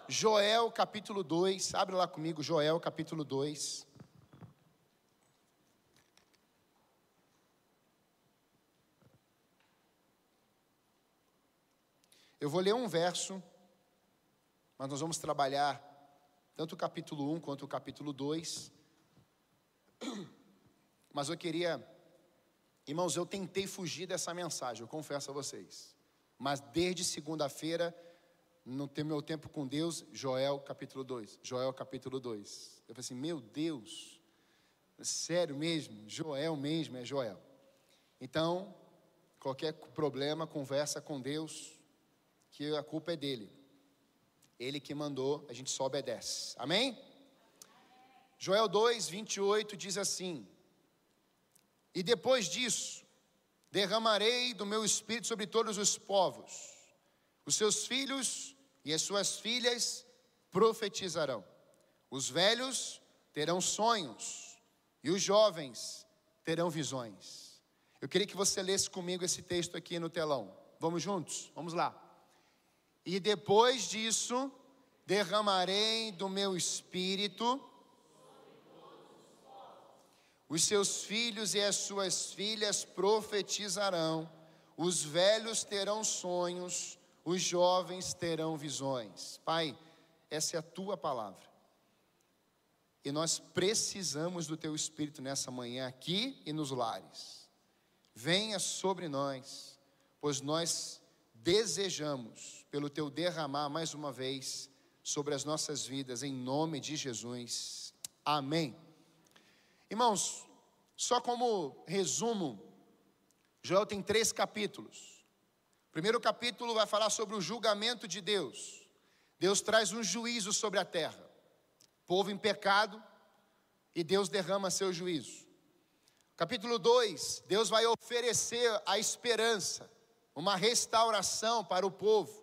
Joel capítulo 2, abre lá comigo, Joel capítulo 2. Eu vou ler um verso, mas nós vamos trabalhar tanto o capítulo 1 quanto o capítulo 2. Mas eu queria, irmãos, eu tentei fugir dessa mensagem, eu confesso a vocês. Mas desde segunda-feira, no meu tempo com Deus, Joel capítulo 2. Joel capítulo 2. Eu falei assim, meu Deus, sério mesmo? Joel mesmo, é Joel. Então, qualquer problema, conversa com Deus, que a culpa é dele. Ele que mandou, a gente só obedece. Amém? Joel 2, 28 diz assim: e depois disso, derramarei do meu espírito sobre todos os povos. Os seus filhos e as suas filhas profetizarão. Os velhos terão sonhos e os jovens terão visões. Eu queria que você lesse comigo esse texto aqui no telão. Vamos juntos? Vamos lá. E depois disso, derramarei do meu espírito. Os seus filhos e as suas filhas profetizarão. Os velhos terão sonhos. Os jovens terão visões. Pai, essa é a tua palavra. E nós precisamos do teu espírito nessa manhã aqui e nos lares. Venha sobre nós, pois nós desejamos pelo teu derramar mais uma vez sobre as nossas vidas, em nome de Jesus. Amém. Irmãos, só como resumo, Joel tem 3 capítulos. O primeiro capítulo vai falar sobre o julgamento de Deus. Deus traz um juízo sobre a terra. Povo em pecado, e Deus derrama seu juízo. Capítulo 2, Deus vai oferecer a esperança, uma restauração para o povo.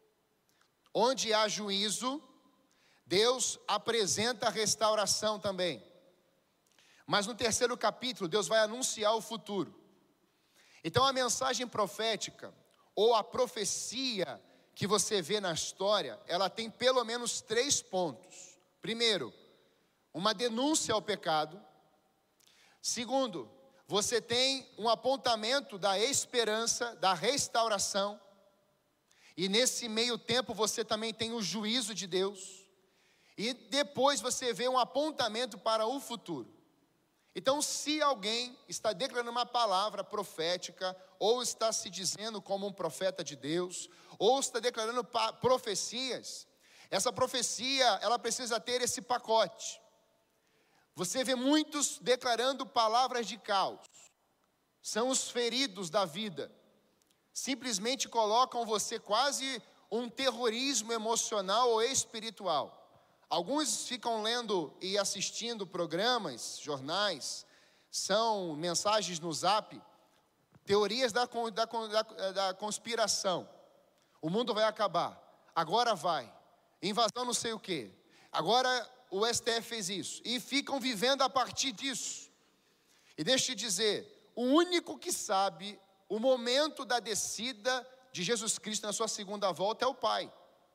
Onde há juízo, Deus apresenta a restauração também. Mas no terceiro capítulo, Deus vai anunciar o futuro. Então a mensagem profética, ou a profecia que você vê na história, ela tem pelo menos 3 pontos. Primeiro, uma denúncia ao pecado. Segundo, você tem um apontamento da esperança, da restauração. E nesse meio tempo você também tem o juízo de Deus. E depois você vê um apontamento para o futuro. Então, se alguém está declarando uma palavra profética, ou está se dizendo como um profeta de Deus, ou está declarando profecias, essa profecia, ela precisa ter esse pacote. Você vê muitos declarando palavras de caos. São os feridos da vida. Simplesmente colocam você quase um terrorismo emocional ou espiritual. Alguns ficam lendo e assistindo programas, jornais, são mensagens no Zap, teorias da conspiração. O mundo vai acabar, agora vai, invasão não sei o quê, agora o STF fez isso, e ficam vivendo a partir disso. E deixa eu te dizer, o único que sabe o momento da descida de Jesus Cristo na sua segunda volta é o Pai.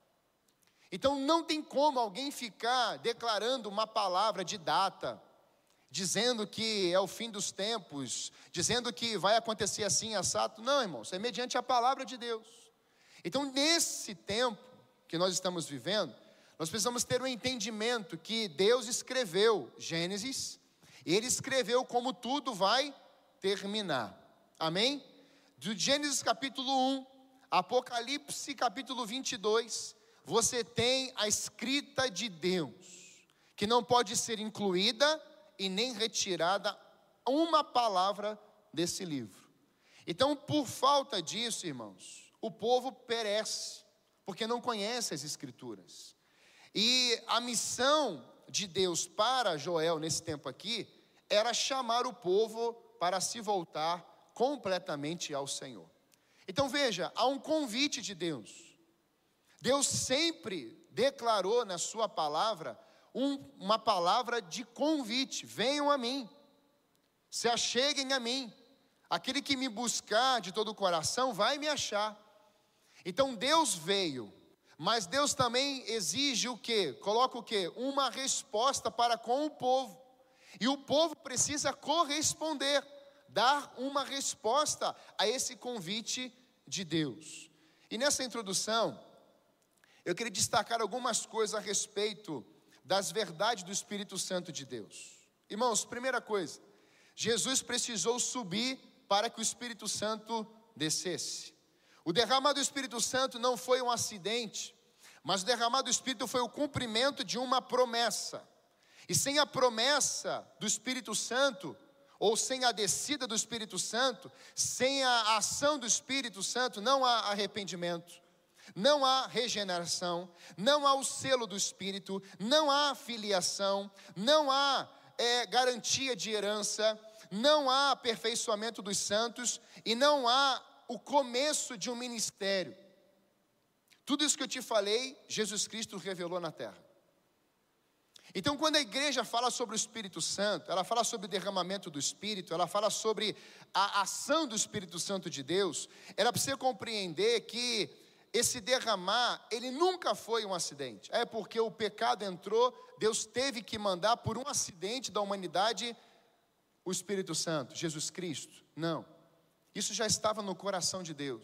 Então não tem como alguém ficar declarando uma palavra de data, dizendo que é o fim dos tempos, dizendo que vai acontecer assim, assado. Não, irmãos, é mediante a palavra de Deus. Então nesse tempo que nós estamos vivendo, nós precisamos ter um entendimento que Deus escreveu Gênesis, e Ele escreveu como tudo vai terminar. Amém? Do Gênesis capítulo 1, Apocalipse capítulo 22, você tem a escrita de Deus, que não pode ser incluída e nem retirada uma palavra desse livro. Então, por falta disso, irmãos, o povo perece, porque não conhece as escrituras. E a missão de Deus para Joel nesse tempo aqui, era chamar o povo para se voltar completamente ao Senhor. Então veja, há um convite de Deus. Deus sempre declarou na sua palavra uma palavra de convite: venham a mim, se acheguem a mim, aquele que me buscar de todo o coração vai me achar. Então Deus veio Mas Deus também exige o quê? Coloca o quê? Uma resposta para com o povo. E o povo precisa corresponder, dar uma resposta a esse convite de Deus. E nessa introdução, eu queria destacar algumas coisas a respeito das verdades do Espírito Santo de Deus. Irmãos, primeira coisa, Jesus precisou subir para que o Espírito Santo descesse. O derramar do Espírito Santo não foi um acidente, mas o derramar do Espírito foi o cumprimento de uma promessa. E sem a promessa do Espírito Santo, ou sem a descida do Espírito Santo, sem a ação do Espírito Santo, não há arrependimento, não há regeneração, não há o selo do Espírito, não há filiação, não há garantia de herança, não há aperfeiçoamento dos santos e não há o começo de um ministério. Tudo isso que eu te falei, Jesus Cristo revelou na terra. Então, quando a igreja fala sobre o Espírito Santo, ela fala sobre o derramamento do Espírito, ela fala sobre a ação do Espírito Santo de Deus, ela precisa compreender que esse derramar, ele nunca foi um acidente. É porque o pecado entrou, Deus teve que mandar por um acidente da humanidade o Espírito Santo, Jesus Cristo. Não, isso já estava no coração de Deus.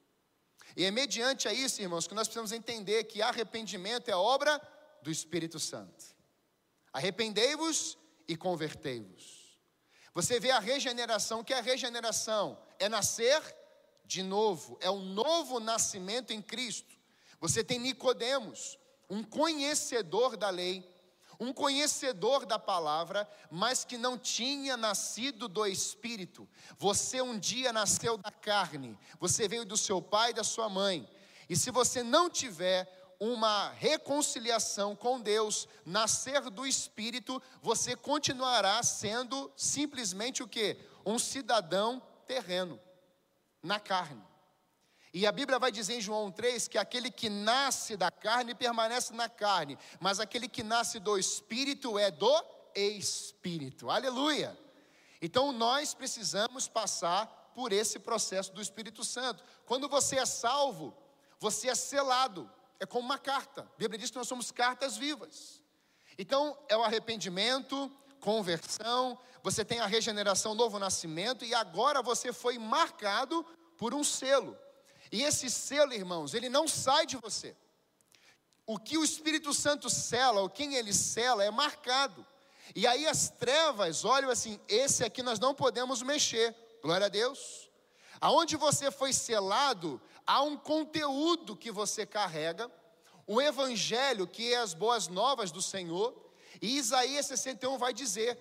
E é mediante a isso, irmãos, que nós precisamos entender que arrependimento é obra do Espírito Santo. Arrependei-vos e convertei-vos. Você vê a regeneração, que é a regeneração? É nascer de novo, é um novo nascimento em Cristo. Você tem Nicodemos, um conhecedor da lei, um conhecedor da palavra, mas que não tinha nascido do Espírito. Você um dia nasceu da carne, você veio do seu pai e da sua mãe. E se você não tiver uma reconciliação com Deus, nascer do Espírito, você continuará sendo simplesmente o quê? Um cidadão terreno, na carne. E a Bíblia vai dizer em João 3 que aquele que nasce da carne permanece na carne, mas aquele que nasce do Espírito é do Espírito. Aleluia! Então nós precisamos passar por esse processo do Espírito Santo. Quando você é salvo, você é selado. É como uma carta. A Bíblia diz que nós somos cartas vivas. Então é o arrependimento, conversão, você tem a regeneração, novo nascimento, e agora você foi marcado por um selo. E esse selo, irmãos, ele não sai de você. O que o Espírito Santo sela, ou quem ele sela, é marcado. E aí as trevas olham assim, esse aqui nós não podemos mexer. Glória a Deus. Aonde você foi selado, há um conteúdo que você carrega, o Evangelho, que é as boas novas do Senhor. E Isaías 61 vai dizer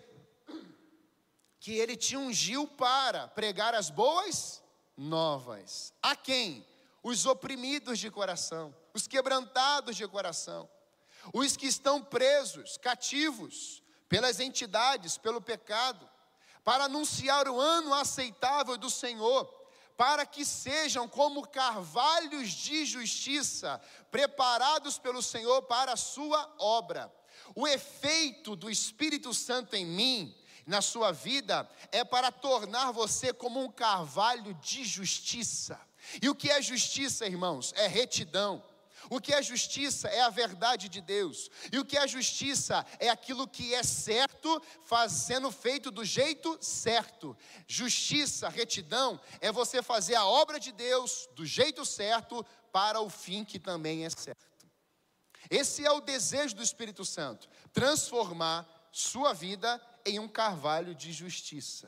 que ele te ungiu para pregar as boas novas. A quem? Os oprimidos de coração, os quebrantados de coração, os que estão presos, cativos, pelas entidades, pelo pecado, para anunciar o ano aceitável do Senhor, para que sejam como carvalhos de justiça, preparados pelo Senhor para a sua obra. O efeito do Espírito Santo em mim, na sua vida, é para tornar você como um carvalho de justiça. E o que é justiça, irmãos? É retidão. O que é justiça é a verdade de Deus. E o que é justiça é aquilo que é certo, sendo feito do jeito certo. Justiça, retidão, é você fazer a obra de Deus do jeito certo, para o fim que também é certo. Esse é o desejo do Espírito Santo, transformar sua vida em um carvalho de justiça,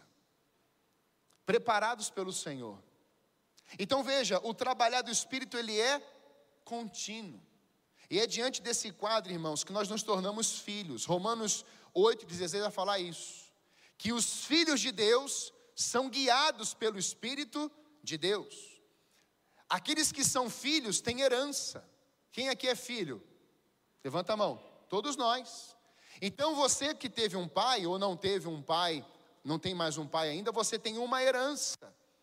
preparados pelo Senhor. Então veja, o trabalhar do Espírito, ele é contínuo. E é diante desse quadro, irmãos, que nós nos tornamos filhos. Romanos 8,16 vai falar isso, que os filhos de Deus são guiados pelo Espírito de Deus. Aqueles que são filhos têm herança. Quem aqui é filho? Levanta a mão. Todos nós. Então você que teve um pai ou não teve um pai, não tem mais um pai ainda, você tem uma herança.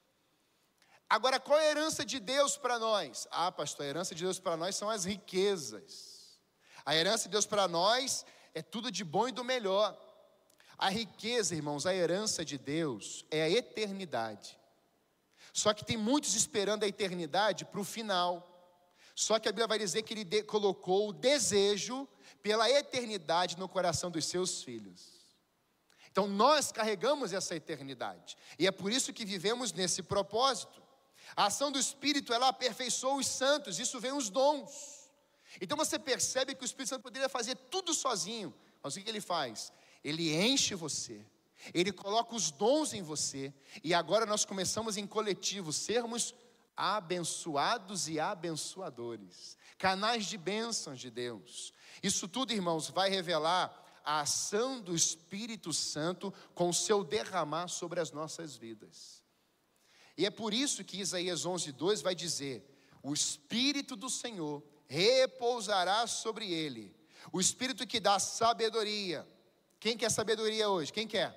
Agora, qual é a herança de Deus para nós? Ah, pastor, a herança de Deus para nós são as riquezas. A herança de Deus para nós é tudo de bom e do melhor. A riqueza, irmãos, a herança de Deus é a eternidade. Só que tem muitos esperando a eternidade para o final. Só que a Bíblia vai dizer que ele colocou o desejo pela eternidade no coração dos seus filhos. Então nós carregamos essa eternidade. E é por isso que vivemos nesse propósito. A ação do Espírito, ela aperfeiçoa os santos, isso vem os dons. Então você percebe que o Espírito Santo poderia fazer tudo sozinho. Mas o que ele faz? Ele enche você. Ele coloca os dons em você. E agora nós começamos em coletivo, sermos abençoados e abençoadores, canais de bênçãos de Deus. Isso tudo, irmãos, vai revelar a ação do Espírito Santo com o seu derramar sobre as nossas vidas. E é por isso que Isaías 11:2 vai dizer: o Espírito do Senhor repousará sobre ele, o Espírito que dá sabedoria. Quem quer sabedoria hoje? Quem quer?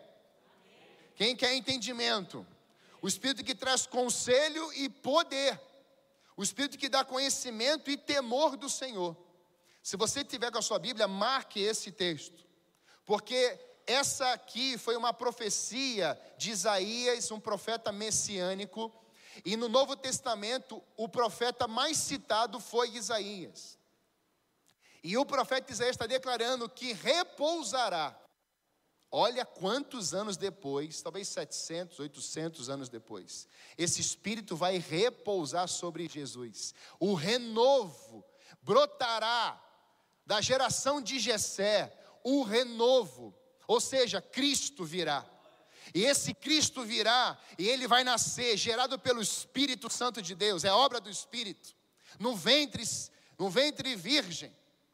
Quem quer entendimento? O Espírito que traz conselho e poder. O Espírito que dá conhecimento e temor do Senhor. Se você tiver com a sua Bíblia, marque esse texto. Porque essa aqui foi uma profecia de Isaías, um profeta messiânico. E no Novo Testamento, o profeta mais citado foi Isaías. E o profeta Isaías está declarando que repousará. Olha quantos anos depois, talvez 700, 800 anos depois, esse Espírito vai repousar sobre Jesus. O renovo brotará da geração de Jessé, o renovo, ou seja, Cristo virá. E esse Cristo virá, e ele vai nascer, gerado pelo Espírito Santo de Deus, é obra do Espírito, no ventre virgem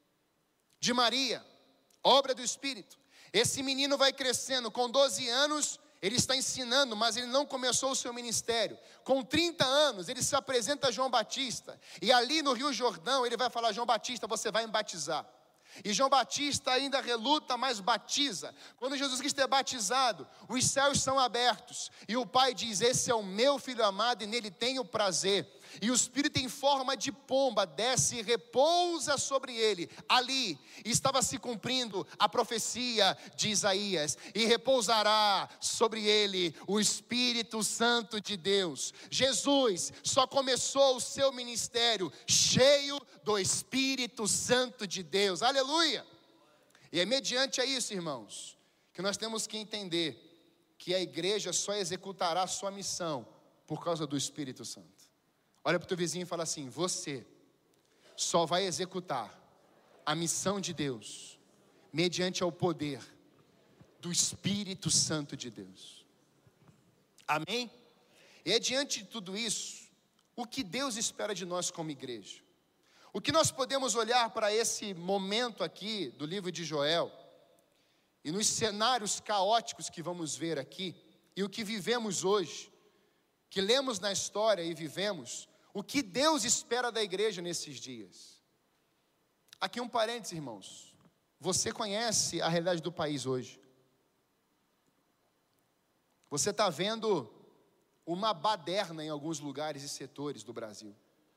de Maria, obra do Espírito. Esse menino vai crescendo, com 12 anos ele está ensinando, mas ele não começou o seu ministério. Com 30 anos ele se apresenta a João Batista, e ali no Rio Jordão ele vai falar: João Batista, você vai me batizar. E João Batista ainda reluta, mas batiza. Quando Jesus Cristo é batizado, os céus são abertos, e o Pai diz: esse é o meu Filho amado, e nele tenho prazer. E o Espírito em forma de pomba desce e repousa sobre ele. Ali estava se cumprindo a profecia de Isaías: e repousará sobre ele o Espírito Santo de Deus. Jesus só começou o seu ministério cheio do Espírito Santo de Deus. Aleluia! E é mediante a isso, irmãos, que nós temos que entender que a igreja só executará a sua missão por causa do Espírito Santo. Olha para o teu vizinho e fala assim: você só vai executar a missão de Deus mediante ao poder do Espírito Santo de Deus. Amém? E é diante de tudo isso, o que Deus espera de nós como igreja? O que nós podemos olhar para esse momento aqui do livro de Joel, e nos cenários caóticos que vamos ver aqui, e o que vivemos hoje, que lemos na história e vivemos, o que Deus espera da igreja nesses dias? Aqui um parênteses, irmãos. Você conhece a realidade do país hoje. Você está vendo uma baderna em alguns lugares e setores do Brasil.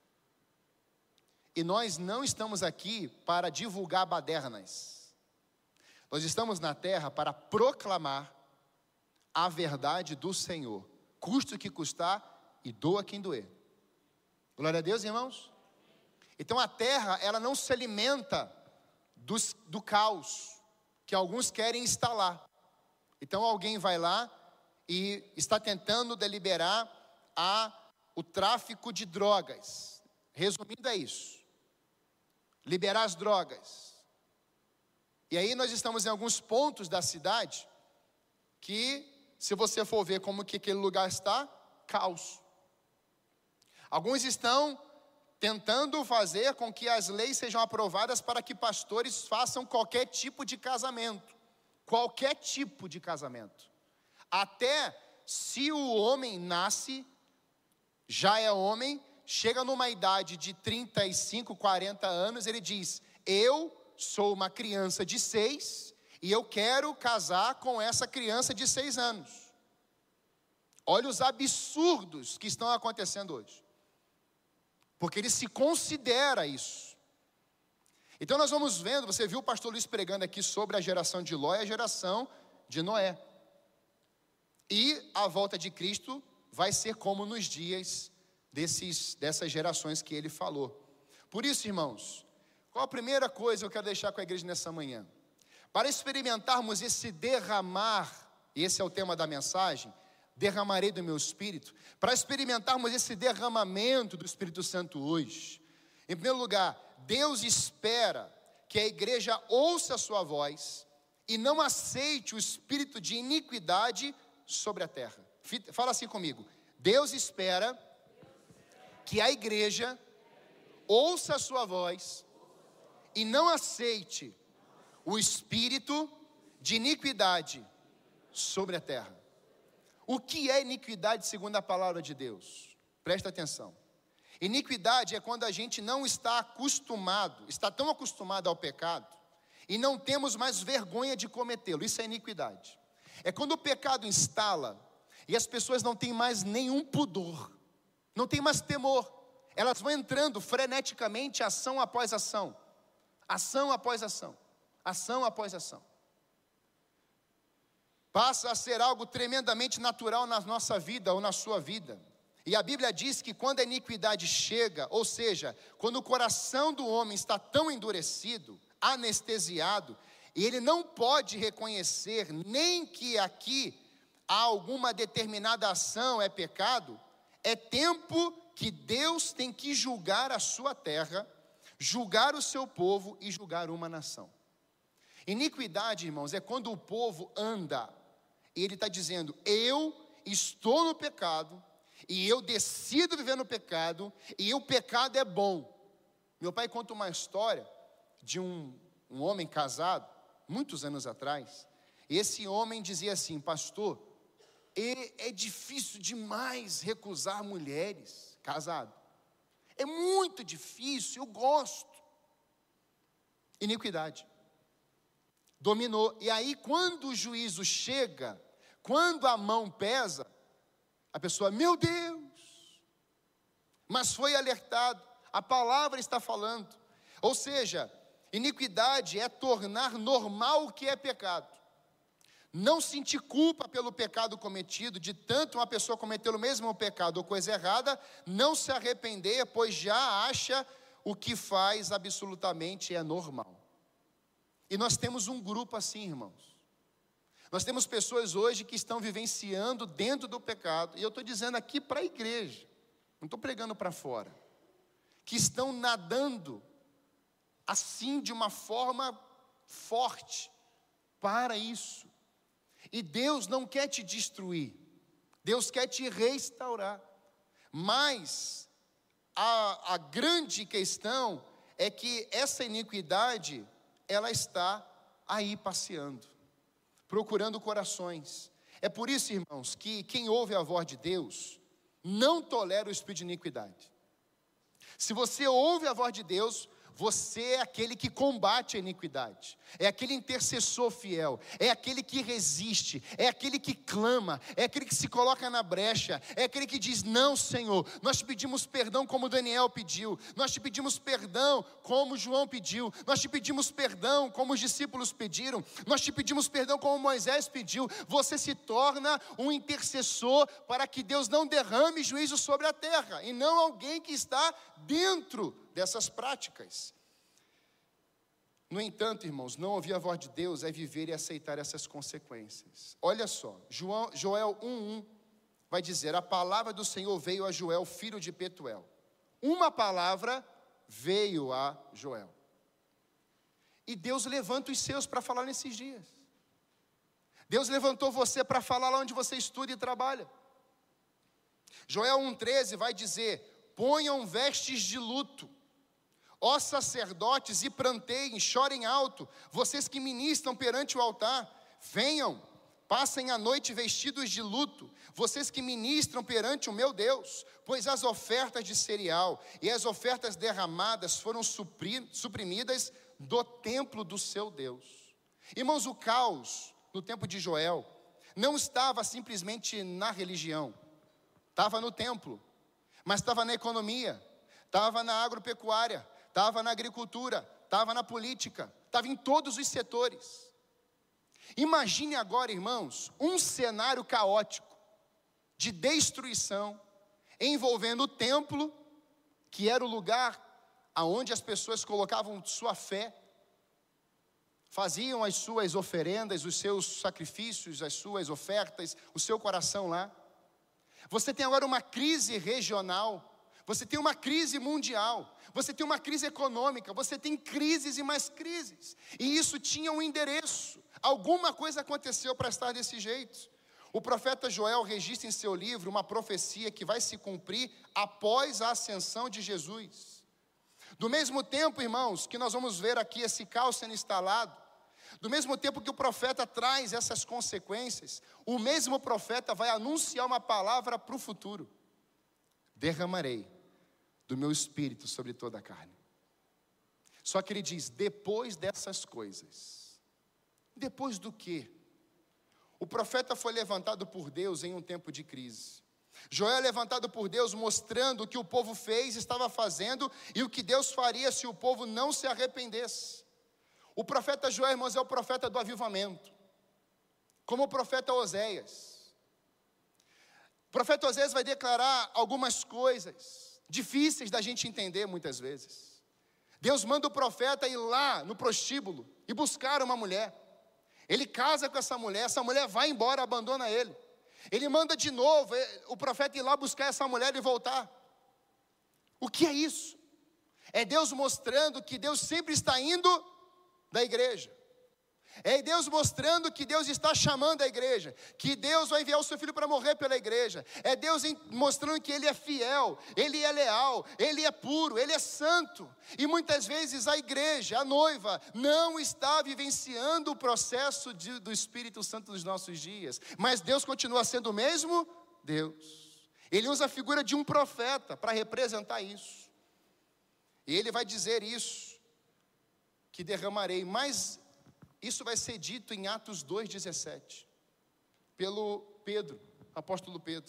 E nós não estamos aqui para divulgar badernas. Nós estamos na terra para proclamar a verdade do Senhor, custe o que custar e doa quem doer. Glória a Deus, irmãos. Então a terra, ela não se alimenta do caos que alguns querem instalar. Então alguém vai lá e está tentando deliberar o tráfico de drogas. Resumindo, é isso: liberar as drogas. E aí nós estamos em alguns pontos da cidade que, se você for ver como que aquele lugar está, caos. Alguns estão tentando fazer com que as leis sejam aprovadas para que pastores façam qualquer tipo de casamento. Qualquer tipo de casamento. Até se o homem nasce, já é homem, chega numa idade de 35, 40 anos, ele diz: eu sou uma criança de 6 e eu quero casar com essa criança de 6 anos. Olha os absurdos que estão acontecendo hoje. Porque ele se considera isso. Então nós vamos vendo, você viu o pastor Luiz pregando aqui sobre a geração de Ló e a geração de Noé. E a volta de Cristo vai ser como nos dias dessas gerações que ele falou. Por isso, irmãos, qual a primeira coisa que eu quero deixar com a igreja nessa manhã? Para experimentarmos esse derramar, e esse é o tema da mensagem, derramarei do meu Espírito, para experimentarmos esse derramamento do Espírito Santo hoje, em primeiro lugar, Deus espera que a igreja ouça a sua voz e não aceite o espírito de iniquidade sobre a terra. Fala assim comigo: Deus espera que a igreja ouça a sua voz e não aceite o espírito de iniquidade sobre a terra. O que é iniquidade segundo a palavra de Deus? Presta atenção. Iniquidade é quando a gente não está acostumado, está tão acostumado ao pecado, e não temos mais vergonha de cometê-lo. Isso é iniquidade. É quando o pecado instala, e as pessoas não têm mais nenhum pudor, não têm mais temor. Elas vão entrando freneticamente, ação após ação, ação após ação, ação após ação. Passa a ser algo tremendamente natural na nossa vida ou na sua vida. E a Bíblia diz que quando a iniquidade chega, ou seja, quando o coração do homem está tão endurecido, anestesiado, e ele não pode reconhecer nem que aqui há alguma determinada ação é pecado, é tempo que Deus tem que julgar a sua terra, julgar o seu povo e julgar uma nação. Iniquidade, irmãos, é quando o povo anda, e ele está dizendo: eu estou no pecado, e eu decido viver no pecado, e o pecado é bom. Meu pai conta uma história de um homem casado, muitos anos atrás. E esse homem dizia assim: pastor, é difícil demais recusar mulheres, casado. É muito difícil, eu gosto. Iniquidade. Dominou. E aí quando o juízo chega, quando a mão pesa, a pessoa: meu Deus, mas foi alertado, a palavra está falando. Ou seja, iniquidade é tornar normal o que é pecado. Não sentir culpa pelo pecado cometido, de tanto uma pessoa cometer o mesmo pecado ou coisa errada, não se arrepender, pois já acha o que faz absolutamente é normal. E nós temos um grupo assim, irmãos. Nós temos pessoas hoje que estão vivenciando dentro do pecado, e eu estou dizendo aqui para a igreja, não estou pregando para fora, que estão nadando assim de uma forma forte para isso. E Deus não quer te destruir, Deus quer te restaurar. Mas a grande questão é que essa iniquidade, ela está aí passeando, procurando corações. É por isso, irmãos, que quem ouve a voz de Deus não tolera o espírito de iniquidade. Se você ouve a voz de Deus, você é aquele que combate a iniquidade, é aquele intercessor fiel, é aquele que resiste, é aquele que clama, é aquele que se coloca na brecha, é aquele que diz: não, Senhor, nós te pedimos perdão como Daniel pediu, nós te pedimos perdão como João pediu, nós te pedimos perdão como os discípulos pediram, nós te pedimos perdão como Moisés pediu. Você se torna um intercessor para que Deus não derrame juízo sobre a terra, e não alguém que está dentro dessas práticas. No entanto, irmãos, não ouvir a voz de Deus é viver e aceitar essas consequências. Olha só, Joel 1:1 vai dizer: a palavra do Senhor veio a Joel, filho de Petuel. Uma palavra veio a Joel. E Deus levanta os seus para falar nesses dias. Deus levantou você para falar lá onde você estuda e trabalha. Joel 1:13 vai dizer: ponham vestes de luto, ó sacerdotes, e pranteiem, chorem alto, vocês que ministram perante o altar. Venham, passem a noite vestidos de luto, vocês que ministram perante o meu Deus, pois as ofertas de cereal e as ofertas derramadas foram suprimidas do templo do seu Deus. Irmãos, o caos no tempo de Joel não estava simplesmente na religião, estava no templo, mas estava na economia, estava na agropecuária, estava na agricultura, estava na política, estava em todos os setores. Imagine agora, irmãos, um cenário caótico de destruição envolvendo o templo, que era o lugar aonde as pessoas colocavam sua fé, faziam as suas oferendas, os seus sacrifícios, as suas ofertas, o seu coração lá. Você tem agora uma crise regional, você tem uma crise mundial, você tem uma crise econômica, você tem crises e mais crises. E isso tinha um endereço. Alguma coisa aconteceu para estar desse jeito. O profeta Joel registra em seu livro uma profecia que vai se cumprir após a ascensão de Jesus. Do mesmo tempo, irmãos, que nós vamos ver aqui esse caos sendo instalado, do mesmo tempo que o profeta traz essas consequências, o mesmo profeta vai anunciar uma palavra para o futuro: derramarei do meu espírito sobre toda a carne. Só que ele diz, depois dessas coisas. Depois do quê? O profeta foi levantado por Deus em um tempo de crise. Joel é levantado por Deus mostrando o que o povo fez, estava fazendo, e o que Deus faria se o povo não se arrependesse. O profeta Joel, irmãos, é o profeta do avivamento, como o profeta Oséias. O profeta Oséias vai declarar algumas coisas difíceis da gente entender muitas vezes. Deus manda o profeta ir lá no prostíbulo e buscar uma mulher. Ele casa com essa mulher vai embora, abandona ele. Ele manda de novo o profeta ir lá buscar essa mulher e voltar. O que é isso? É Deus mostrando que Deus sempre está indo da igreja. É Deus mostrando que Deus está chamando a igreja, que Deus vai enviar o seu filho para morrer pela igreja. É Deus mostrando que Ele é fiel, Ele é leal, Ele é puro, Ele é santo. E muitas vezes a igreja, a noiva, não está vivenciando o processo do Espírito Santo dos nossos dias. Mas Deus continua sendo o mesmo Deus. Ele usa a figura de um profeta para representar isso. E Ele vai dizer isso, que derramarei, mas isso vai ser dito em Atos 2,17, pelo Pedro, apóstolo Pedro.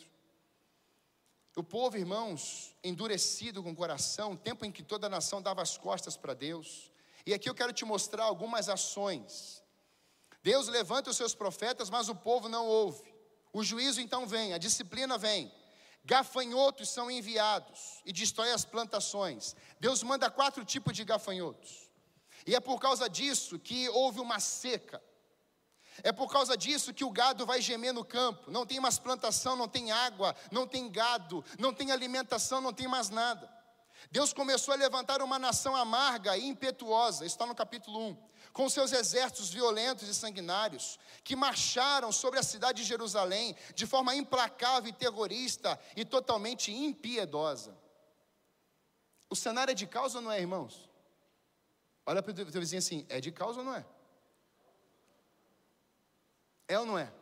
O povo, irmãos, endurecido com o coração, tempo em que toda a nação dava as costas para Deus. E aqui eu quero te mostrar algumas ações. Deus levanta os seus profetas, mas o povo não ouve. O juízo então vem, a disciplina vem. Gafanhotos são enviados e destroem as plantações. Deus manda 4 tipos de gafanhotos. E é por causa disso que houve uma seca. É por causa disso que o gado vai gemer no campo. Não tem mais plantação, não tem água, não tem gado, não tem alimentação, não tem mais nada. Deus começou a levantar uma nação amarga e impetuosa, está no capítulo 1, com seus exércitos violentos e sanguinários, que marcharam sobre a cidade de Jerusalém de forma implacável e terrorista e totalmente impiedosa. O cenário é de caos ou não é, irmãos? Olha para o teu vizinho assim, é de causa ou não é? É ou não é?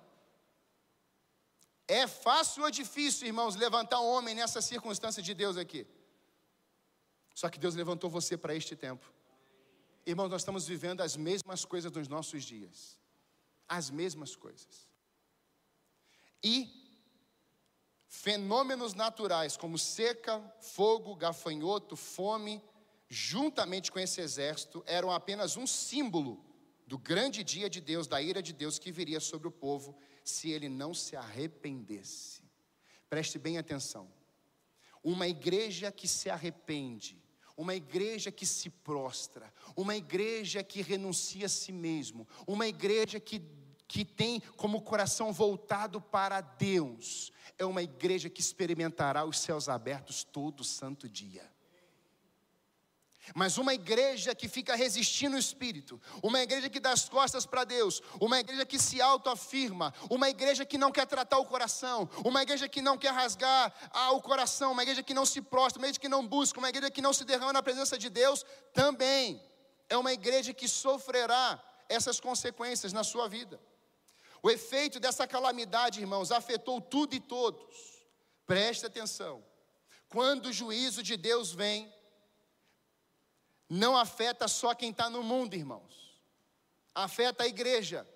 É fácil ou difícil, irmãos, levantar um homem nessa circunstância de Deus aqui? Só que Deus levantou você para este tempo. Irmãos, nós estamos vivendo as mesmas coisas dos nossos dias. As mesmas coisas. E fenômenos naturais como seca, fogo, gafanhoto, fome, juntamente com esse exército, eram apenas um símbolo do grande dia de Deus, da ira de Deus que viria sobre o povo, se ele não se arrependesse. Preste bem atenção. Uma igreja que se arrepende, uma igreja que se prostra, uma igreja que renuncia a si mesmo, uma igreja que tem como coração voltado para Deus, é uma igreja que experimentará os céus abertos todo santo dia. Mas uma igreja que fica resistindo o Espírito, uma igreja que dá as costas para Deus, uma igreja que se autoafirma, uma igreja que não quer tratar o coração, uma igreja que não quer rasgar o coração, uma igreja que não se prostra, uma igreja que não busca, uma igreja que não se derrama na presença de Deus, também é uma igreja que sofrerá essas consequências na sua vida. O efeito dessa calamidade, irmãos, afetou tudo e todos. Preste atenção. Quando o juízo de Deus vem, não afeta só quem está no mundo, irmãos. Afeta a igreja.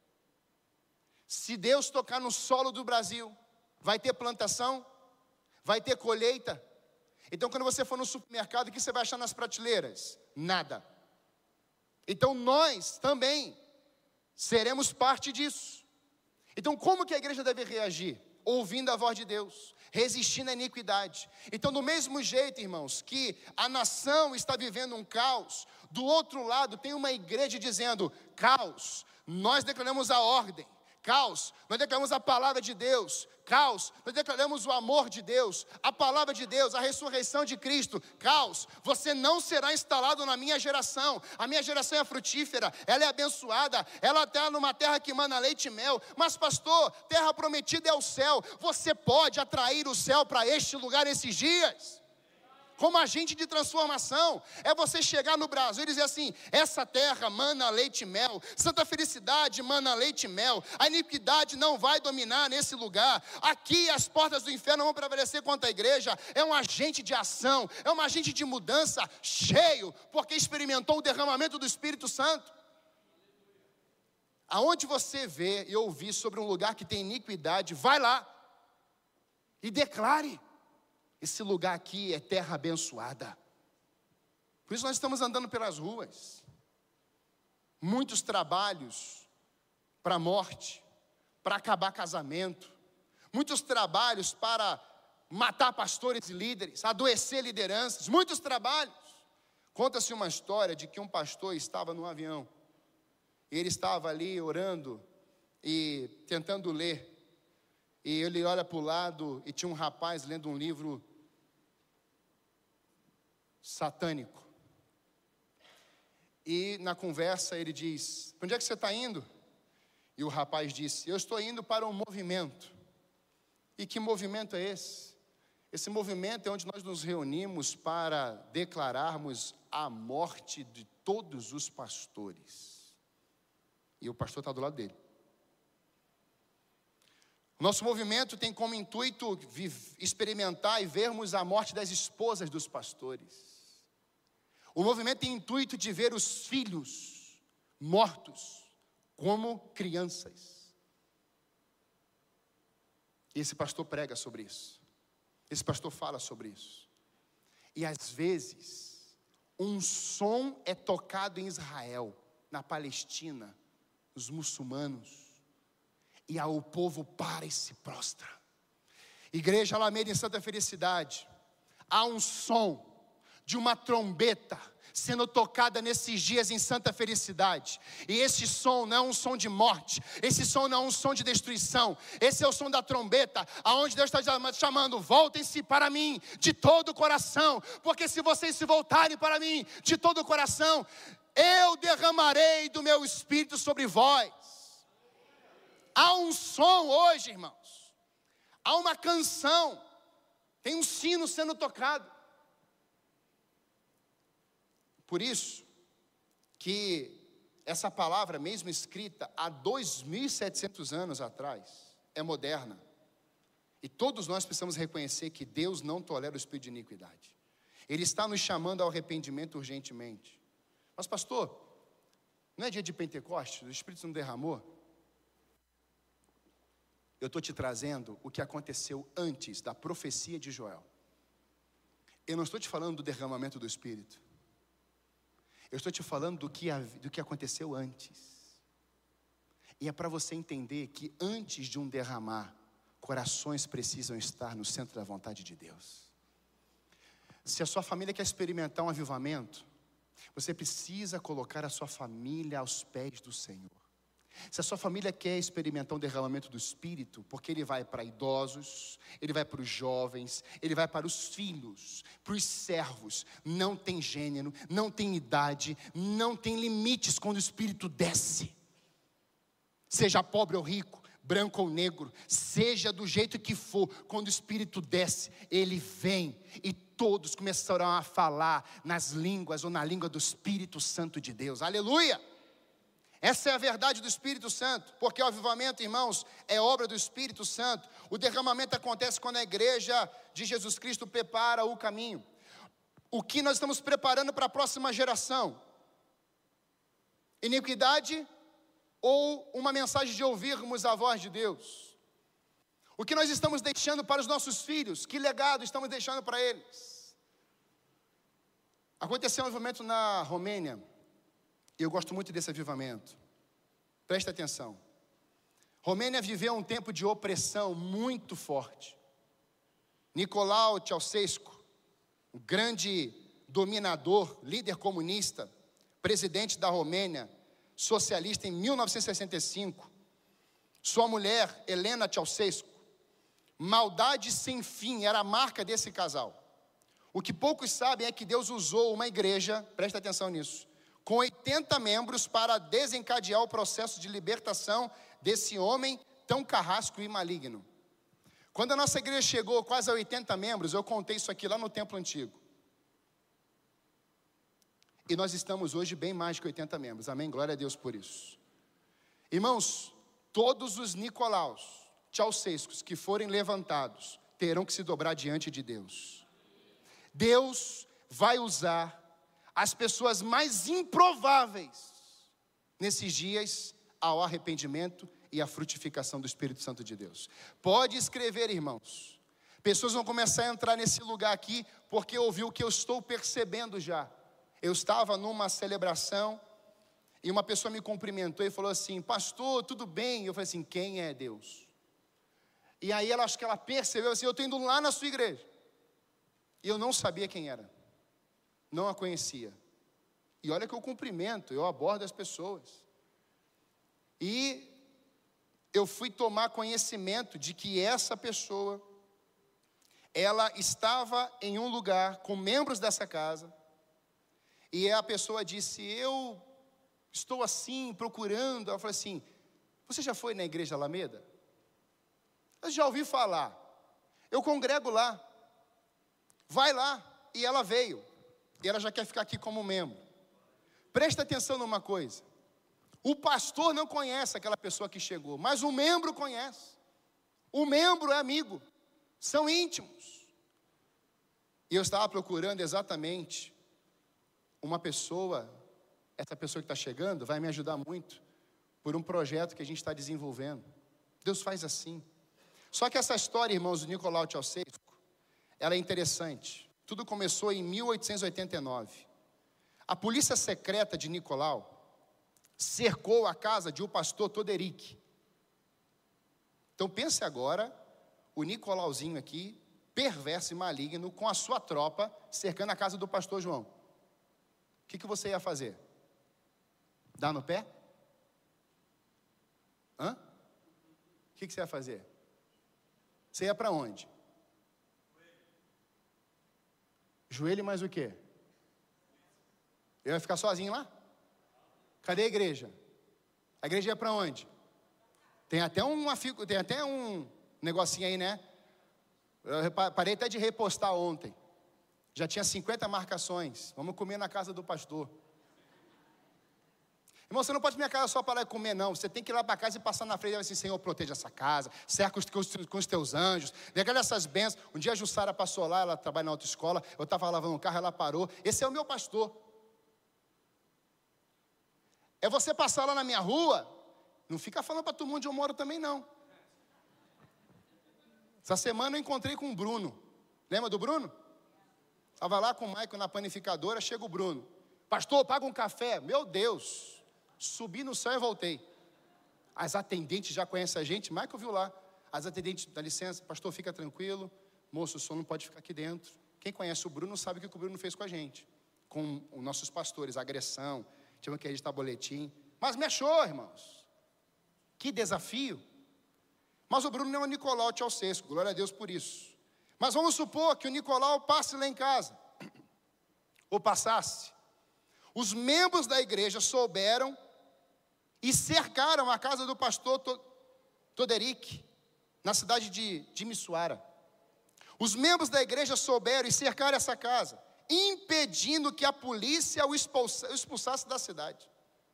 Se Deus tocar no solo do Brasil, vai ter plantação? Vai ter colheita? Então quando você for no supermercado, o que você vai achar nas prateleiras? Nada. Então nós também seremos parte disso. Então como que a igreja deve reagir? ouvindo a voz de Deus, resistindo à iniquidade. Então, do mesmo jeito, irmãos, que a nação está vivendo um caos, do outro lado tem uma igreja dizendo: caos, nós declaramos a ordem. Caos, nós declaramos a palavra de Deus. Caos, nós declaramos o amor de Deus, a palavra de Deus, a ressurreição de Cristo. Caos, você não será instalado na minha geração. A minha geração é frutífera, ela é abençoada, ela está numa terra que mana leite e mel. Mas pastor, terra prometida é o céu. Você pode atrair o céu para este lugar nesses dias, como agente de transformação. É você chegar no Brasil e dizer assim: essa terra mana leite e mel, Santa Felicidade mana leite e mel, a iniquidade não vai dominar nesse lugar, aqui as portas do inferno não vão prevalecer contra a igreja. É um agente de ação, é um agente de mudança, cheio, porque experimentou o derramamento do Espírito Santo. Aonde você vê e ouvir sobre um lugar que tem iniquidade, vai lá e declare: esse lugar aqui é terra abençoada. Por isso nós estamos andando pelas ruas. Muitos trabalhos para a morte, para acabar casamento. Muitos trabalhos para matar pastores e líderes, adoecer lideranças. Muitos trabalhos. Conta-se uma história de que um pastor estava num avião. Ele estava ali orando e tentando ler. E ele olha para o lado e tinha um rapaz lendo um livro satânico. E na conversa ele diz: para onde é que você está indo? E o rapaz disse: eu estou indo para um movimento. E que movimento é esse? Esse movimento é onde nós nos reunimos para declararmos a morte de todos os pastores. E o pastor está do lado dele. Nosso movimento tem como intuito experimentar e vermos a morte das esposas dos pastores. O movimento tem intuito de ver os filhos mortos como crianças. E esse pastor prega sobre isso. Esse pastor fala sobre isso. E às vezes, um som é tocado em Israel, na Palestina, os muçulmanos. E aí o povo para e se prostra. Igreja Alameda em Santa Felicidade, há um som de uma trombeta sendo tocada nesses dias em Santa Felicidade. E esse som não é um som de morte, esse som não é um som de destruição, esse é o som da trombeta, aonde Deus está chamando: voltem-se para mim de todo o coração, porque se vocês se voltarem para mim de todo o coração, eu derramarei do meu Espírito sobre vós. Há um som hoje, irmãos, há uma canção, tem um sino sendo tocado. Por isso que essa palavra, mesmo escrita há 2.700 anos atrás, é moderna. E todos nós precisamos reconhecer que Deus não tolera o espírito de iniquidade. Ele está nos chamando ao arrependimento urgentemente. Mas pastor, não é dia de Pentecostes? O Espírito não derramou? Eu estou te trazendo o que aconteceu antes da profecia de Joel. Eu não estou te falando do derramamento do Espírito. Eu estou te falando do que aconteceu antes. E é para você entender que antes de um derramar, corações precisam estar no centro da vontade de Deus. Se a sua família quer experimentar um avivamento, você precisa colocar a sua família aos pés do Senhor. Se a sua família quer experimentar um derramamento do Espírito, porque ele vai para idosos, ele vai para os jovens, ele vai para os filhos, para os servos, não tem gênero, não tem idade, não tem limites quando o Espírito desce. Seja pobre ou rico, branco ou negro, seja do jeito que for, quando o Espírito desce, ele vem e todos começarão a falar nas línguas ou na língua do Espírito Santo de Deus. Aleluia! Essa é a verdade do Espírito Santo, porque o avivamento, irmãos, é obra do Espírito Santo. O derramamento acontece quando a igreja de Jesus Cristo prepara o caminho. O que nós estamos preparando para a próxima geração? Iniquidade ou uma mensagem de ouvirmos a voz de Deus? O que nós estamos deixando para os nossos filhos? Que legado estamos deixando para eles? Aconteceu um avivamento na Romênia. Eu gosto muito desse avivamento. Preste atenção. Romênia viveu um tempo de opressão muito forte. Nicolau Ceausescu, o grande dominador, líder comunista, presidente da Romênia, socialista em 1965, sua mulher, Helena Ceausescu, maldade sem fim era a marca desse casal. O que poucos sabem é que Deus usou uma igreja, presta atenção nisso, com 80 membros para desencadear o processo de libertação desse homem tão carrasco e maligno. Quando a nossa igreja chegou quase a 80 membros, eu contei isso aqui lá no templo antigo. E nós estamos hoje bem mais que 80 membros, amém? Glória a Deus por isso. Irmãos, todos os Nicolaus Ceausescus que forem levantados, terão que se dobrar diante de Deus. Deus vai usar as pessoas mais improváveis nesses dias ao arrependimento e à frutificação do Espírito Santo de Deus. Pode escrever, irmãos. Pessoas vão começar a entrar nesse lugar aqui porque ouviu o que eu estou percebendo já. Eu estava numa celebração e uma pessoa me cumprimentou e falou assim: pastor, tudo bem? Eu falei assim: quem é Deus? E aí acho que ela percebeu assim: eu estou indo lá na sua igreja. E eu não sabia quem era, não a conhecia. E olha que eu cumprimento, eu abordo as pessoas. E eu fui tomar conhecimento de que essa pessoa, ela estava em um lugar com membros dessa casa. E a pessoa disse: eu estou assim, procurando. Ela falou assim: você já foi na igreja Alameda? Eu já ouvi falar, eu congrego lá. Vai lá. E ela veio, e ela já quer ficar aqui como membro. Presta atenção numa coisa: o pastor não conhece aquela pessoa que chegou, mas o membro conhece. O membro é amigo, são íntimos. E eu estava procurando exatamente uma pessoa. Essa pessoa que está chegando vai me ajudar muito por um projeto que a gente está desenvolvendo. Deus faz assim. Só que essa história, irmãos, do Nicolau Ceausescu, ela é interessante. Tudo começou em 1889. A polícia secreta de Nicolau cercou a casa de um pastor Toderic. Então pense agora, o Nicolauzinho aqui, perverso e maligno, com a sua tropa, cercando a casa do pastor João. O que você ia fazer? Dar no pé? Hã? O que você ia fazer? Você ia para onde? Joelho mais o quê? Eu ia ficar sozinho lá? Cadê a igreja? A igreja ia para onde? Tem até um negocinho aí, né? Eu parei até de repostar ontem. Já tinha 50 marcações. Vamos comer na casa do pastor. Irmão, você não pode ir na minha casa só para lá comer, não. Você tem que ir lá para casa e passar na frente e dizer assim: Senhor, proteja essa casa, cerca com os teus anjos, declara essas bênçãos. Um dia a Jussara passou lá, ela trabalha na autoescola, eu estava lavando o carro, ela parou. Esse é o meu pastor. É você passar lá na minha rua, não fica falando para todo mundo onde eu moro também, não. Essa semana eu encontrei com o Bruno. Lembra do Bruno? Estava lá com o Maico na panificadora, chega o Bruno: pastor, paga um café. Meu Deus! Subi no céu e voltei. As atendentes já conhecem a gente. Michael viu lá. As atendentes, dá licença, pastor, fica tranquilo. Moço, o senhor não pode ficar aqui dentro. Quem conhece o Bruno sabe o que o Bruno fez com a gente. Com os nossos pastores, agressão. Tivemos que registrar boletim. Mas me achou, irmãos. Que desafio. Mas o Bruno não é o Nicolau Ceausescu. Glória a Deus por isso. Mas vamos supor que o Nicolau passe lá em casa. Ou passasse. Os membros da igreja souberam e cercaram a casa do pastor Toderic, na cidade de Timisoara. Os membros da igreja souberam e cercaram essa casa, impedindo que a polícia o expulsasse da cidade.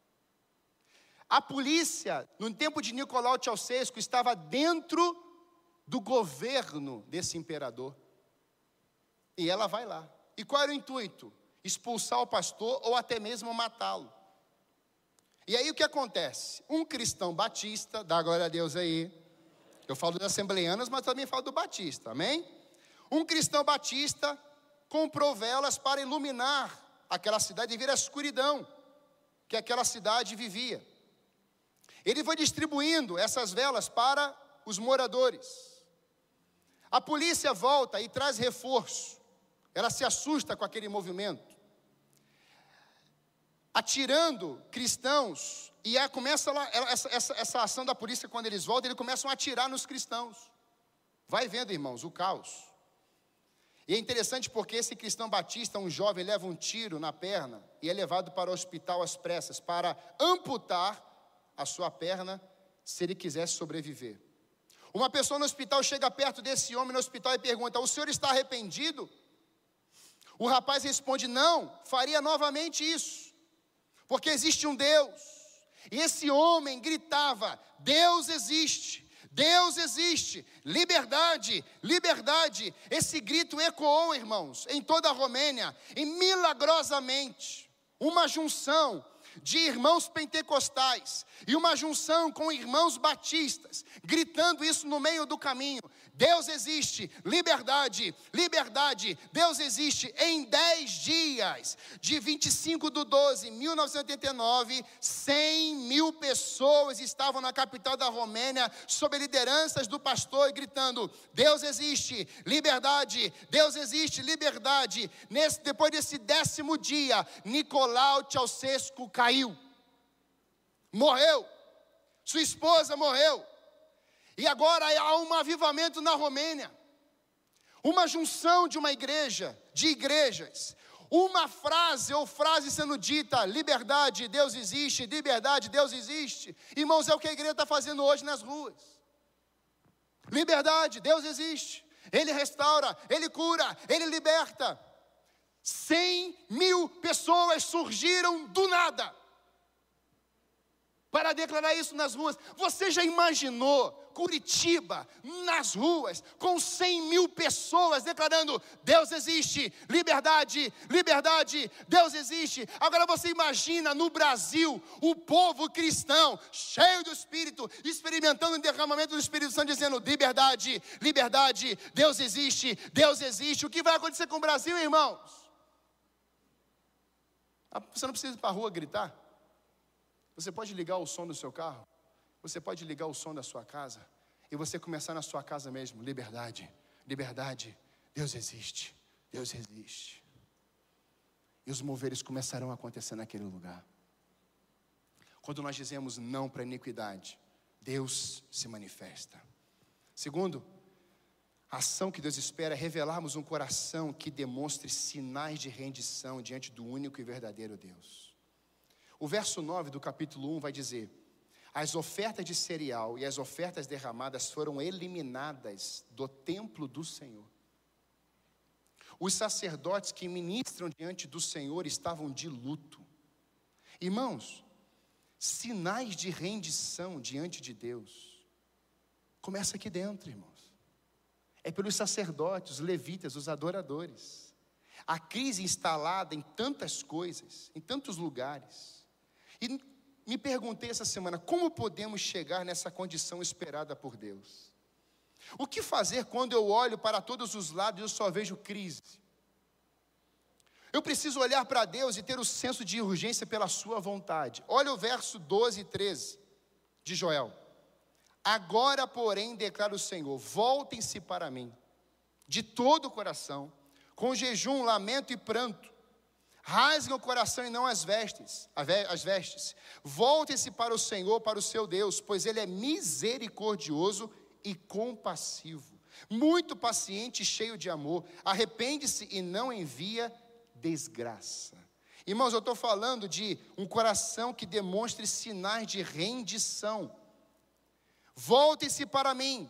A polícia, no tempo de Nicolau Ceausescu, estava dentro do governo desse imperador. E ela vai lá. E qual era o intuito? Expulsar o pastor ou até mesmo matá-lo. E aí o que acontece? Um cristão batista, dá glória a Deus aí. Eu falo das assembleianas, mas também falo do batista, amém? Um cristão batista comprou velas para iluminar aquela cidade e ver a escuridão que aquela cidade vivia. Ele foi distribuindo essas velas para os moradores. A polícia volta e traz reforço. Ela se assusta com aquele movimento, atirando cristãos. E começa lá, essa ação da polícia, quando eles voltam, eles começam a atirar nos cristãos. Vai vendo, irmãos, o caos. E é interessante porque esse cristão batista, um jovem, leva um tiro na perna e é levado para o hospital às pressas para amputar a sua perna se ele quisesse sobreviver. Uma pessoa no hospital chega perto desse homem no hospital e pergunta: o senhor está arrependido? O rapaz responde: não, faria novamente isso, porque existe um Deus. E esse homem gritava: Deus existe, Deus existe, liberdade, liberdade. Esse grito ecoou, irmãos, em toda a Romênia, e milagrosamente, uma junção de irmãos pentecostais e uma junção com irmãos batistas, gritando isso no meio do caminho: Deus existe, liberdade, liberdade, Deus existe. Em 10 dias, de 25/12/1989, 100 mil pessoas estavam na capital da Romênia, sob lideranças do pastor, gritando: Deus existe, liberdade, Deus existe, liberdade. Depois desse 10º dia, Nicolau Ceausescu caiu, morreu, sua esposa morreu. E agora há um avivamento na Romênia, uma junção de uma igreja, de igrejas, uma frase ou frase sendo dita: liberdade, Deus existe, liberdade, Deus existe. Irmãos, é o que a igreja está fazendo hoje nas ruas. Liberdade, Deus existe, Ele restaura, Ele cura, Ele liberta. 100 mil pessoas surgiram do nada para declarar isso nas ruas. Você já imaginou Curitiba nas ruas com 100 mil pessoas declarando: Deus existe, liberdade, liberdade, Deus existe? Agora você imagina no Brasil o povo cristão cheio do Espírito, experimentando o derramamento do Espírito Santo, dizendo: liberdade, liberdade, Deus existe, Deus existe. O que vai acontecer com o Brasil, irmãos? Você não precisa ir para a rua gritar. Você pode ligar o som do seu carro, você pode ligar o som da sua casa, e você começar na sua casa mesmo: liberdade, liberdade, Deus existe, Deus existe. E os moveres começarão a acontecer naquele lugar. Quando nós dizemos não para a iniquidade, Deus se manifesta. Segundo, a ação que Deus espera é revelarmos um coração que demonstre sinais de rendição diante do único e verdadeiro Deus. O verso 9 do capítulo 1 vai dizer: as ofertas de cereal e as ofertas derramadas foram eliminadas do templo do Senhor. Os sacerdotes que ministram diante do Senhor estavam de luto. Irmãos, sinais de rendição diante de Deus começa aqui dentro, irmãos. É pelos sacerdotes, os levitas, os adoradores. A crise instalada em tantas coisas, em tantos lugares. E me perguntei essa semana: como podemos chegar nessa condição esperada por Deus? O que fazer quando eu olho para todos os lados e eu só vejo crise? Eu preciso olhar para Deus e ter o senso de urgência pela sua vontade. Olha o verso 12 e 13 de Joel. Agora, porém, declara o Senhor: voltem-se para mim, de todo o coração, com jejum, lamento e pranto. Rasguem o coração e não as vestes. Voltem-se para o Senhor, para o seu Deus, pois Ele é misericordioso e compassivo, muito paciente e cheio de amor. Arrepende-se e não envia desgraça. Irmãos, eu estou falando de um coração que demonstre sinais de rendição. Voltem-se para mim.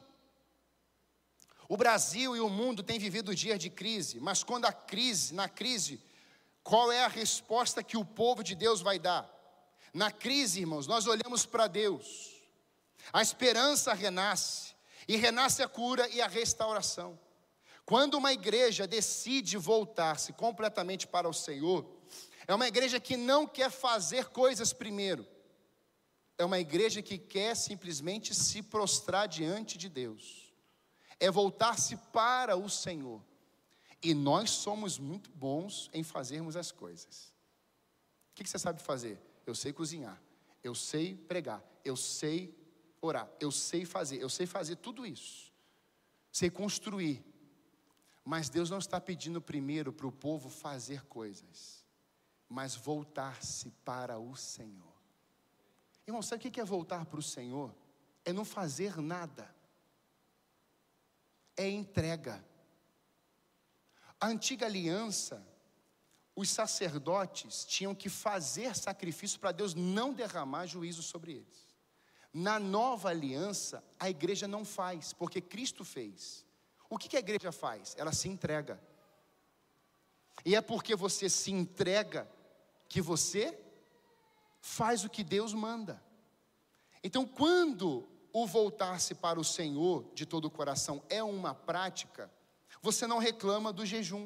O Brasil e o mundo têm vivido dias de crise, mas quando na crise, qual é a resposta que o povo de Deus vai dar? Na crise, irmãos, nós olhamos para Deus. A esperança renasce, e renasce a cura e a restauração. Quando uma igreja decide voltar-se completamente para o Senhor, é uma igreja que não quer fazer coisas primeiro. É uma igreja que quer simplesmente se prostrar diante de Deus. É voltar-se para o Senhor. E nós somos muito bons em fazermos as coisas. O que você sabe fazer? Eu sei cozinhar. eu sei pregar, eu sei orar, eu sei fazer tudo isso, sei construir. Mas Deus não está pedindo primeiro para o povo fazer coisas, mas voltar-se para o Senhor. Irmão, sabe o que é voltar para o Senhor? É não fazer nada, é entrega. A antiga aliança, os sacerdotes tinham que fazer sacrifício para Deus não derramar juízo sobre eles. Na nova aliança, a igreja não faz, porque Cristo fez. O que a igreja faz? Ela se entrega. E é porque você se entrega que você faz o que Deus manda. Então, quando o voltar-se para o Senhor de todo o coração é uma prática, você não reclama do jejum.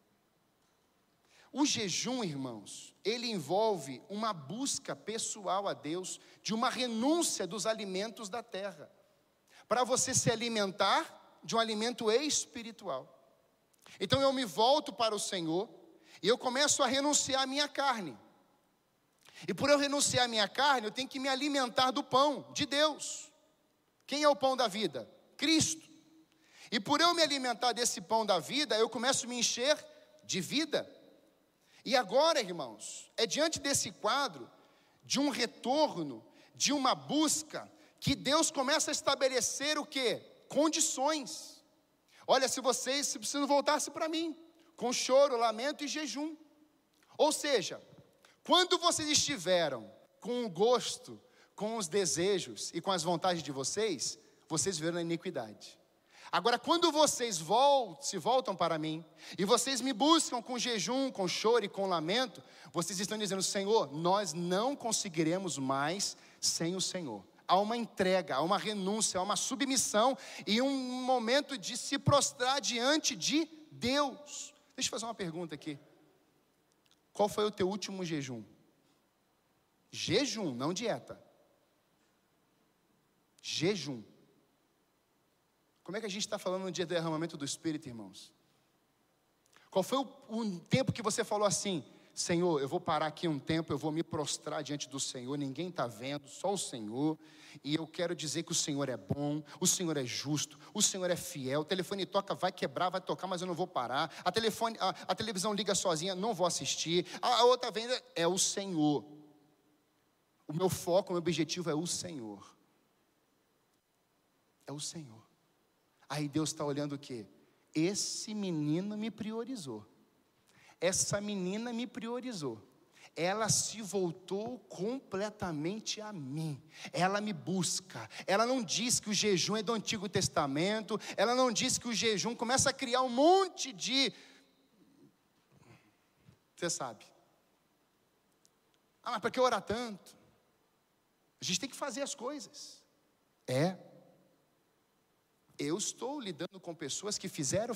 O jejum, irmãos, ele envolve uma busca pessoal a Deus, de uma renúncia dos alimentos da terra, para você se alimentar de um alimento espiritual. Então eu me volto para o Senhor, e eu começo a renunciar à minha carne. E por eu renunciar à minha carne, eu tenho que me alimentar do pão de Deus. Quem é o pão da vida? Cristo. E por eu me alimentar desse pão da vida, eu começo a me encher de vida. E agora, irmãos, é diante desse quadro, de um retorno, de uma busca, que Deus começa a estabelecer o quê? Condições. Olha, se vocês precisam voltar-se para mim, com choro, lamento e jejum. Ou seja, quando vocês estiveram com o gosto, com os desejos e com as vontades de vocês, vocês viveram a iniquidade. Agora, quando vocês se voltam para mim, e vocês me buscam com jejum, com choro e com lamento, vocês estão dizendo: Senhor, nós não conseguiremos mais sem o Senhor. Há uma entrega, há uma renúncia, há uma submissão e um momento de se prostrar diante de Deus. Deixa eu fazer uma pergunta aqui. Qual foi o teu último jejum? Jejum, não dieta. Jejum. Como é que a gente está falando no dia do derramamento do Espírito, irmãos? Qual foi o tempo que você falou assim: Senhor, eu vou parar aqui um tempo, eu vou me prostrar diante do Senhor, ninguém está vendo, só o Senhor, e eu quero dizer que o Senhor é bom, o Senhor é justo, o Senhor é fiel, o telefone toca, vai quebrar, vai tocar, mas eu não vou parar, a televisão liga sozinha, não vou assistir, a outra venda é o Senhor. O meu foco, o meu objetivo é o Senhor. É o Senhor. Aí Deus está olhando o quê? Esse menino me priorizou. Essa menina me priorizou. Ela se voltou completamente a mim. Ela me busca. Ela não diz que o jejum é do Antigo Testamento. Ela não diz que o jejum começa a criar um monte de... Você sabe. Mas para que orar tanto? A gente tem que fazer as coisas. Eu estou lidando com pessoas que fizeram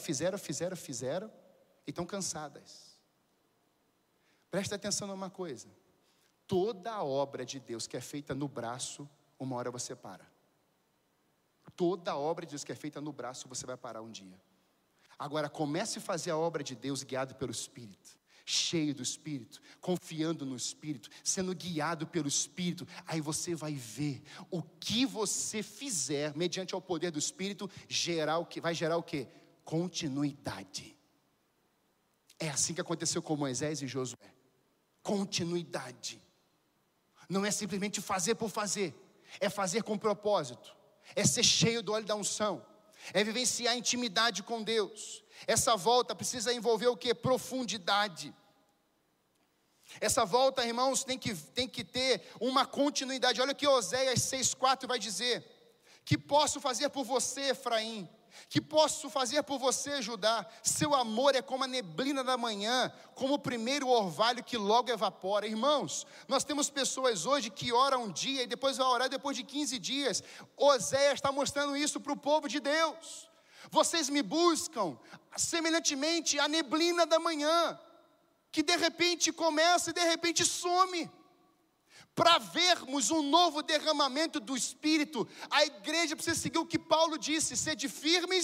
e estão cansadas. Presta atenção numa coisa: toda a obra de Deus que é feita no braço, uma hora você para. Toda a obra de Deus que é feita no braço, você vai parar um dia. Agora comece a fazer a obra de Deus guiado pelo Espírito, cheio do Espírito, confiando no Espírito, sendo guiado pelo Espírito. Aí você vai ver o que você fizer mediante ao poder do Espírito vai gerar o quê? Continuidade. É assim que aconteceu com Moisés e Josué. Continuidade. Não é simplesmente fazer por fazer, é fazer com propósito, é ser cheio do óleo da unção, é vivenciar a intimidade com Deus. Essa volta precisa envolver o quê? Profundidade. Essa volta, irmãos, tem que ter uma continuidade. Olha o que Oséias 6,4 vai dizer: que posso fazer por você, Efraim? Que posso fazer por você, Judá? Seu amor é como a neblina da manhã, como o primeiro orvalho que logo evapora. Irmãos, nós temos pessoas hoje que oram um dia e depois vai orar depois de 15 dias. Oséias está mostrando isso para o povo de Deus. Vocês me buscam semelhantemente à neblina da manhã, que de repente começa e de repente some. Para vermos um novo derramamento do Espírito, a igreja precisa seguir o que Paulo disse: sede firmes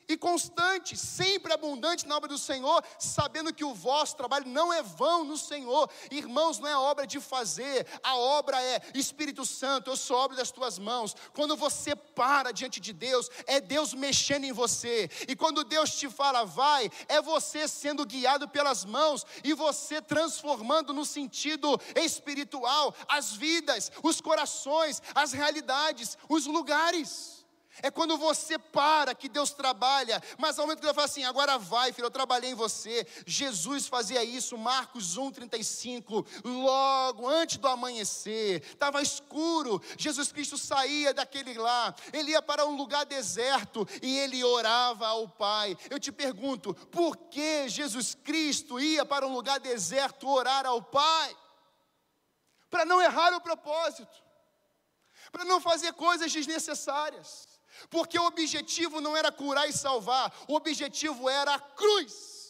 e constante, sempre abundante na obra do Senhor, sabendo que o vosso trabalho não é vão no Senhor. Irmãos, não é obra de fazer, a obra é: Espírito Santo, eu sou obra das tuas mãos. Quando você para diante de Deus, é Deus mexendo em você, e quando Deus te fala vai, é você sendo guiado pelas mãos, e você transformando no sentido espiritual as vidas, os corações, as realidades, os lugares. É quando você para que Deus trabalha, mas ao momento que Ele fala assim: agora vai, filho, eu trabalhei em você. Jesus fazia isso, Marcos 1,35, logo antes do amanhecer, estava escuro, Jesus Cristo saía daquele lá, Ele ia para um lugar deserto, e Ele orava ao Pai. Eu te pergunto, por que Jesus Cristo ia para um lugar deserto orar ao Pai? Para não errar o propósito, para não fazer coisas desnecessárias. Porque o objetivo não era curar e salvar, o objetivo era a cruz.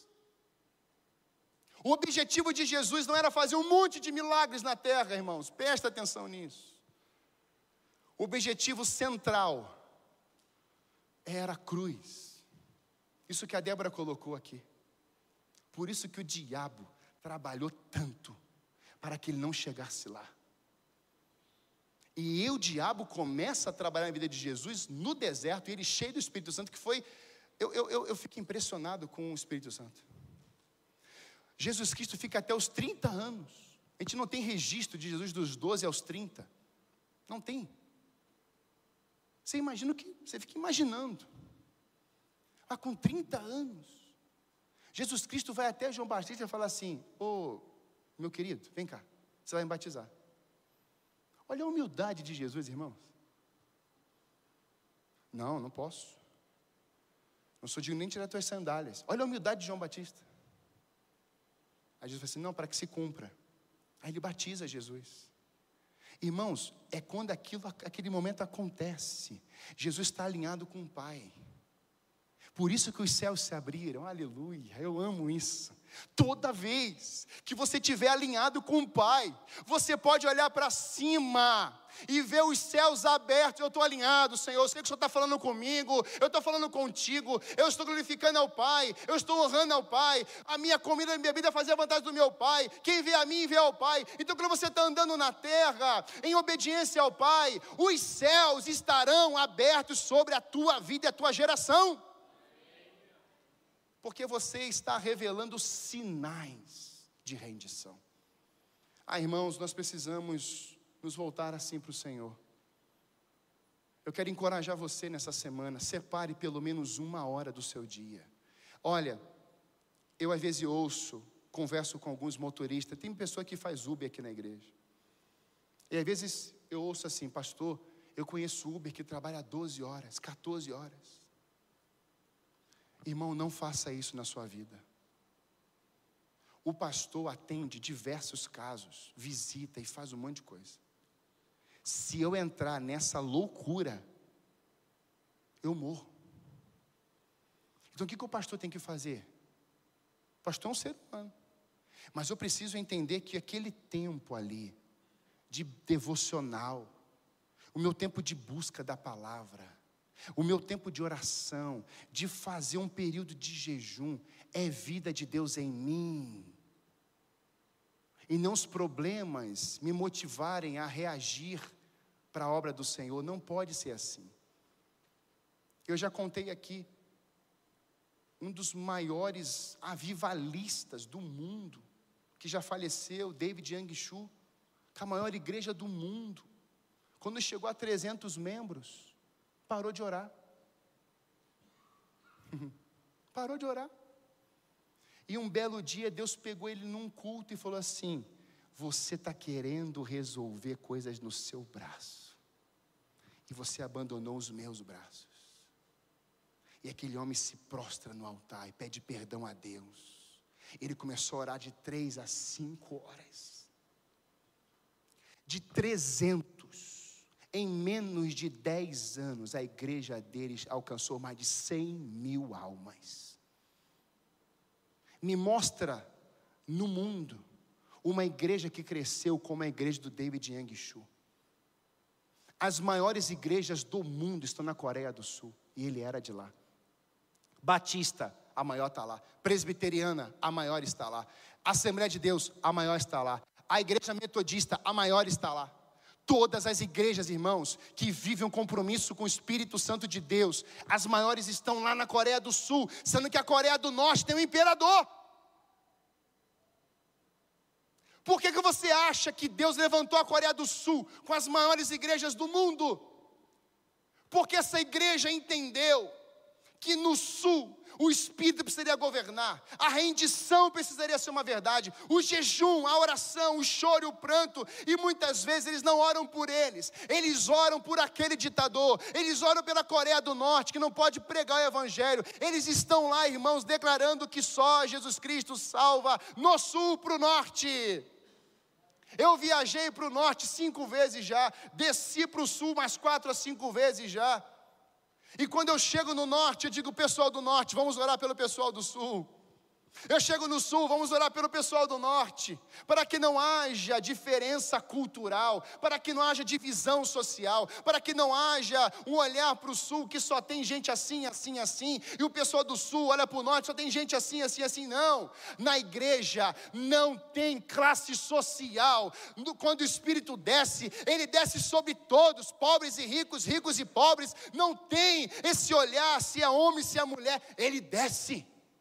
O objetivo de Jesus não era fazer um monte de milagres na terra, irmãos, presta atenção nisso. O objetivo central era a cruz. Isso que a Débora colocou aqui. Por isso que o diabo trabalhou tanto para que ele não chegasse lá. E o diabo começa a trabalhar na vida de Jesus no deserto, e ele cheio do Espírito Santo, que foi... Eu fico impressionado com o Espírito Santo. Jesus Cristo fica até os 30 anos. A gente não tem registro de Jesus dos 12 aos 30. Não tem. Você imagina o que... Você fica imaginando. Ah, com 30 anos. Jesus Cristo vai até João Batista e fala assim: ô, meu querido, vem cá, você vai me batizar. Olha a humildade de Jesus, irmãos. Não posso. Não sou digno nem de tirar tuas sandálias. Olha a humildade de João Batista. Aí Jesus fala assim: não, para que se cumpra. Aí ele batiza Jesus. Irmãos, é quando aquele momento acontece. Jesus está alinhado com o Pai. Por isso que os céus se abriram. Aleluia, eu amo isso. Toda vez que você estiver alinhado com o Pai, você pode olhar para cima e ver os céus abertos. Eu estou alinhado, Senhor, eu sei que o Senhor está falando comigo, eu estou falando contigo, eu estou glorificando ao Pai, eu estou honrando ao Pai, a minha comida e a minha bebida fazem a vontade do meu Pai, quem vê a mim, vê ao Pai. Então quando você está andando na terra, em obediência ao Pai, os céus estarão abertos sobre a tua vida e a tua geração. Porque você está revelando sinais de rendição. Irmãos, nós precisamos nos voltar assim para o Senhor. Eu quero encorajar você nessa semana. Separe pelo menos 1 hora do seu dia. Olha, eu às vezes converso com alguns motoristas. Tem pessoa que faz Uber aqui na igreja. E às vezes eu ouço assim: pastor, eu conheço Uber que trabalha 12 horas, 14 horas. Irmão, não faça isso na sua vida. O pastor atende diversos casos, visita e faz um monte de coisa. Se eu entrar nessa loucura, eu morro. Então o que o pastor tem que fazer? O pastor é um ser humano. Mas eu preciso entender que aquele tempo ali, de devocional, o meu tempo de busca da palavra, o meu tempo de oração, de fazer um período de jejum, é vida de Deus em mim. E não os problemas me motivarem a reagir para a obra do Senhor. Não pode ser assim. Eu já contei aqui, um dos maiores avivalistas do mundo, que já faleceu, David Yang Shu, com a maior igreja do mundo, quando chegou a 300 membros, parou de orar. Parou de orar. E um belo dia Deus pegou ele num culto e falou assim: você está querendo resolver coisas no seu braço, e você abandonou os meus braços. E aquele homem se prostra no altar e pede perdão a Deus. Ele começou a orar de 3 a 5 horas. De 300, em menos de 10 anos, a igreja deles alcançou mais de 100.000 almas. Me mostra no mundo uma igreja que cresceu como a igreja do David Yang Shu. As maiores igrejas do mundo estão na Coreia do Sul, e ele era de lá. Batista, a maior está lá. Presbiteriana, a maior está lá. Assembleia de Deus, a maior está lá. A igreja metodista, a maior está lá. Todas as igrejas, irmãos, que vivem um compromisso com o Espírito Santo de Deus, as maiores estão lá na Coreia do Sul, sendo que a Coreia do Norte tem um imperador. Por que você acha que Deus levantou a Coreia do Sul com as maiores igrejas do mundo? Porque essa igreja entendeu que no Sul o Espírito precisaria governar, a rendição precisaria ser uma verdade, o jejum, a oração, o choro e o pranto, e muitas vezes eles não oram por eles oram por aquele ditador, eles oram pela Coreia do Norte, que não pode pregar o Evangelho, eles estão lá, irmãos, declarando que só Jesus Cristo salva, no Sul para o Norte. Eu viajei para o Norte 5 vezes já, desci para o Sul mais 4 a 5 vezes já. E quando eu chego no Norte, eu digo, pessoal do Norte, vamos orar pelo pessoal do Sul. Eu chego no Sul, vamos orar pelo pessoal do Norte, para que não haja diferença cultural, para que não haja divisão social, para que não haja um olhar para o Sul que só tem gente assim, assim, assim, e o pessoal do Sul olha para o Norte, só tem gente assim, assim, assim. Não, na igreja não tem classe social. Quando o Espírito desce, ele desce sobre todos, pobres e ricos, ricos e pobres. Não tem esse olhar se é homem, se é mulher, ele desce.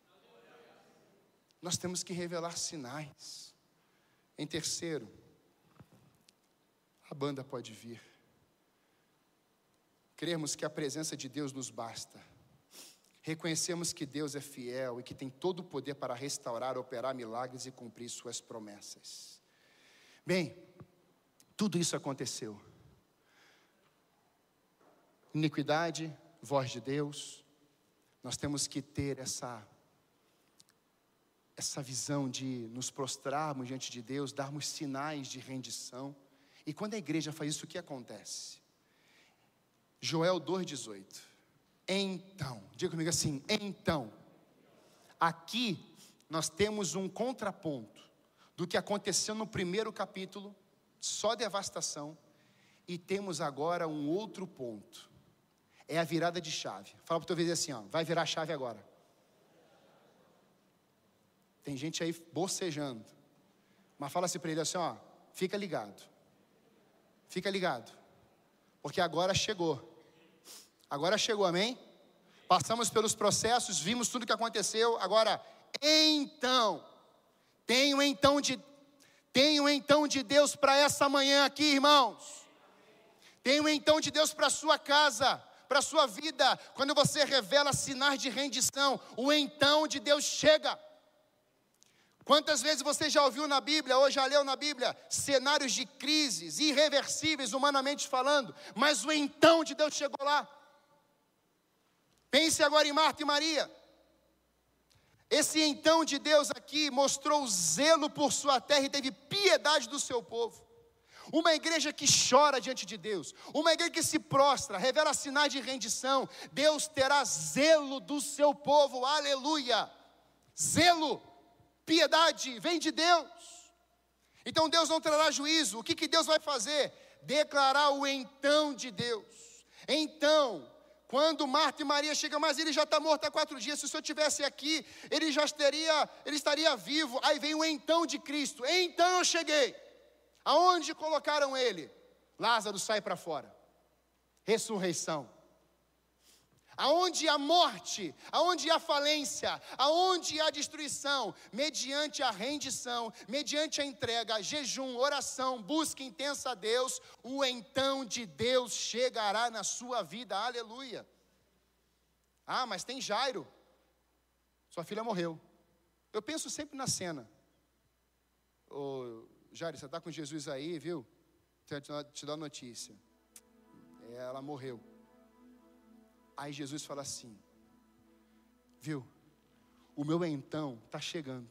Nós temos que revelar sinais. Em terceiro, a banda pode vir. Cremos que a presença de Deus nos basta. Reconhecemos que Deus é fiel e que tem todo o poder para restaurar, operar milagres e cumprir suas promessas. Bem, tudo isso aconteceu. Iniquidade, voz de Deus. Nós temos que ter essa visão de nos prostrarmos diante de Deus, darmos sinais de rendição. E quando a igreja faz isso, o que acontece? Joel 2,18. Então, diga comigo assim, então. Aqui nós temos um contraponto do que aconteceu no primeiro capítulo, só devastação, e temos agora um outro ponto. É a virada de chave. Fala para o teu vizinho assim, ó, vai virar a chave agora. Tem gente aí bocejando. Mas fala assim para ele assim, ó, fica ligado. Fica ligado. Porque agora chegou. Agora chegou, amém? Passamos pelos processos, vimos tudo o que aconteceu. Agora, então. Tenho então de Deus para essa manhã aqui, irmãos. Tenho então de Deus para a sua casa, para a sua vida. Quando você revela sinais de rendição, o então de Deus chega. Quantas vezes você já ouviu na Bíblia, ou já leu na Bíblia, cenários de crises irreversíveis, humanamente falando, mas o então de Deus chegou lá. Pense agora em Marta e Maria. Esse então de Deus aqui mostrou zelo por sua terra e teve piedade do seu povo. Uma igreja que chora diante de Deus, uma igreja que se prostra, revela sinais de rendição, Deus terá zelo do seu povo, aleluia. Zelo. Piedade vem de Deus. Então Deus não trará juízo. O que Deus vai fazer? Declarar o então de Deus. Então, quando Marta e Maria chegam, mas ele já está morto há 4 dias. Se o Senhor estivesse aqui, ele estaria vivo. Aí vem o então de Cristo. Então eu cheguei. Aonde colocaram ele? Lázaro sai para fora. Ressurreição. Aonde há morte, aonde há falência, aonde há destruição, mediante a rendição, mediante a entrega, jejum, oração, busca intensa a Deus, o então de Deus chegará na sua vida, aleluia. Ah, mas tem Jairo, sua filha morreu. Eu penso sempre na cena. Ô, Jairo, você está com Jesus aí, viu? Te dou a notícia. Ela morreu. Aí Jesus fala assim, viu, o meu então está chegando.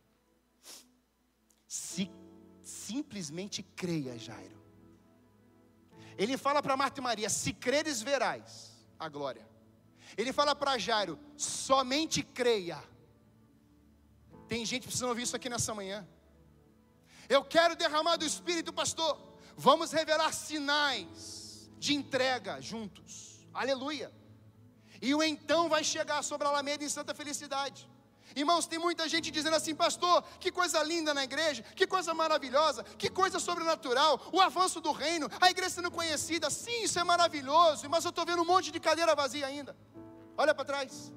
Simplesmente creia, Jairo. Ele fala para Marta e Maria, se creres verás a glória. Ele fala para Jairo, somente creia. Tem gente precisando ouvir isso aqui nessa manhã. Eu quero derramar do Espírito, pastor. Vamos revelar sinais de entrega juntos. Aleluia. E o então vai chegar sobre a Alameda em Santa Felicidade. Irmãos, tem muita gente dizendo assim: pastor, que coisa linda na igreja, que coisa maravilhosa, que coisa sobrenatural, o avanço do reino, a igreja sendo conhecida. Sim, isso é maravilhoso, mas eu estou vendo um monte de cadeira vazia ainda. Olha para trás.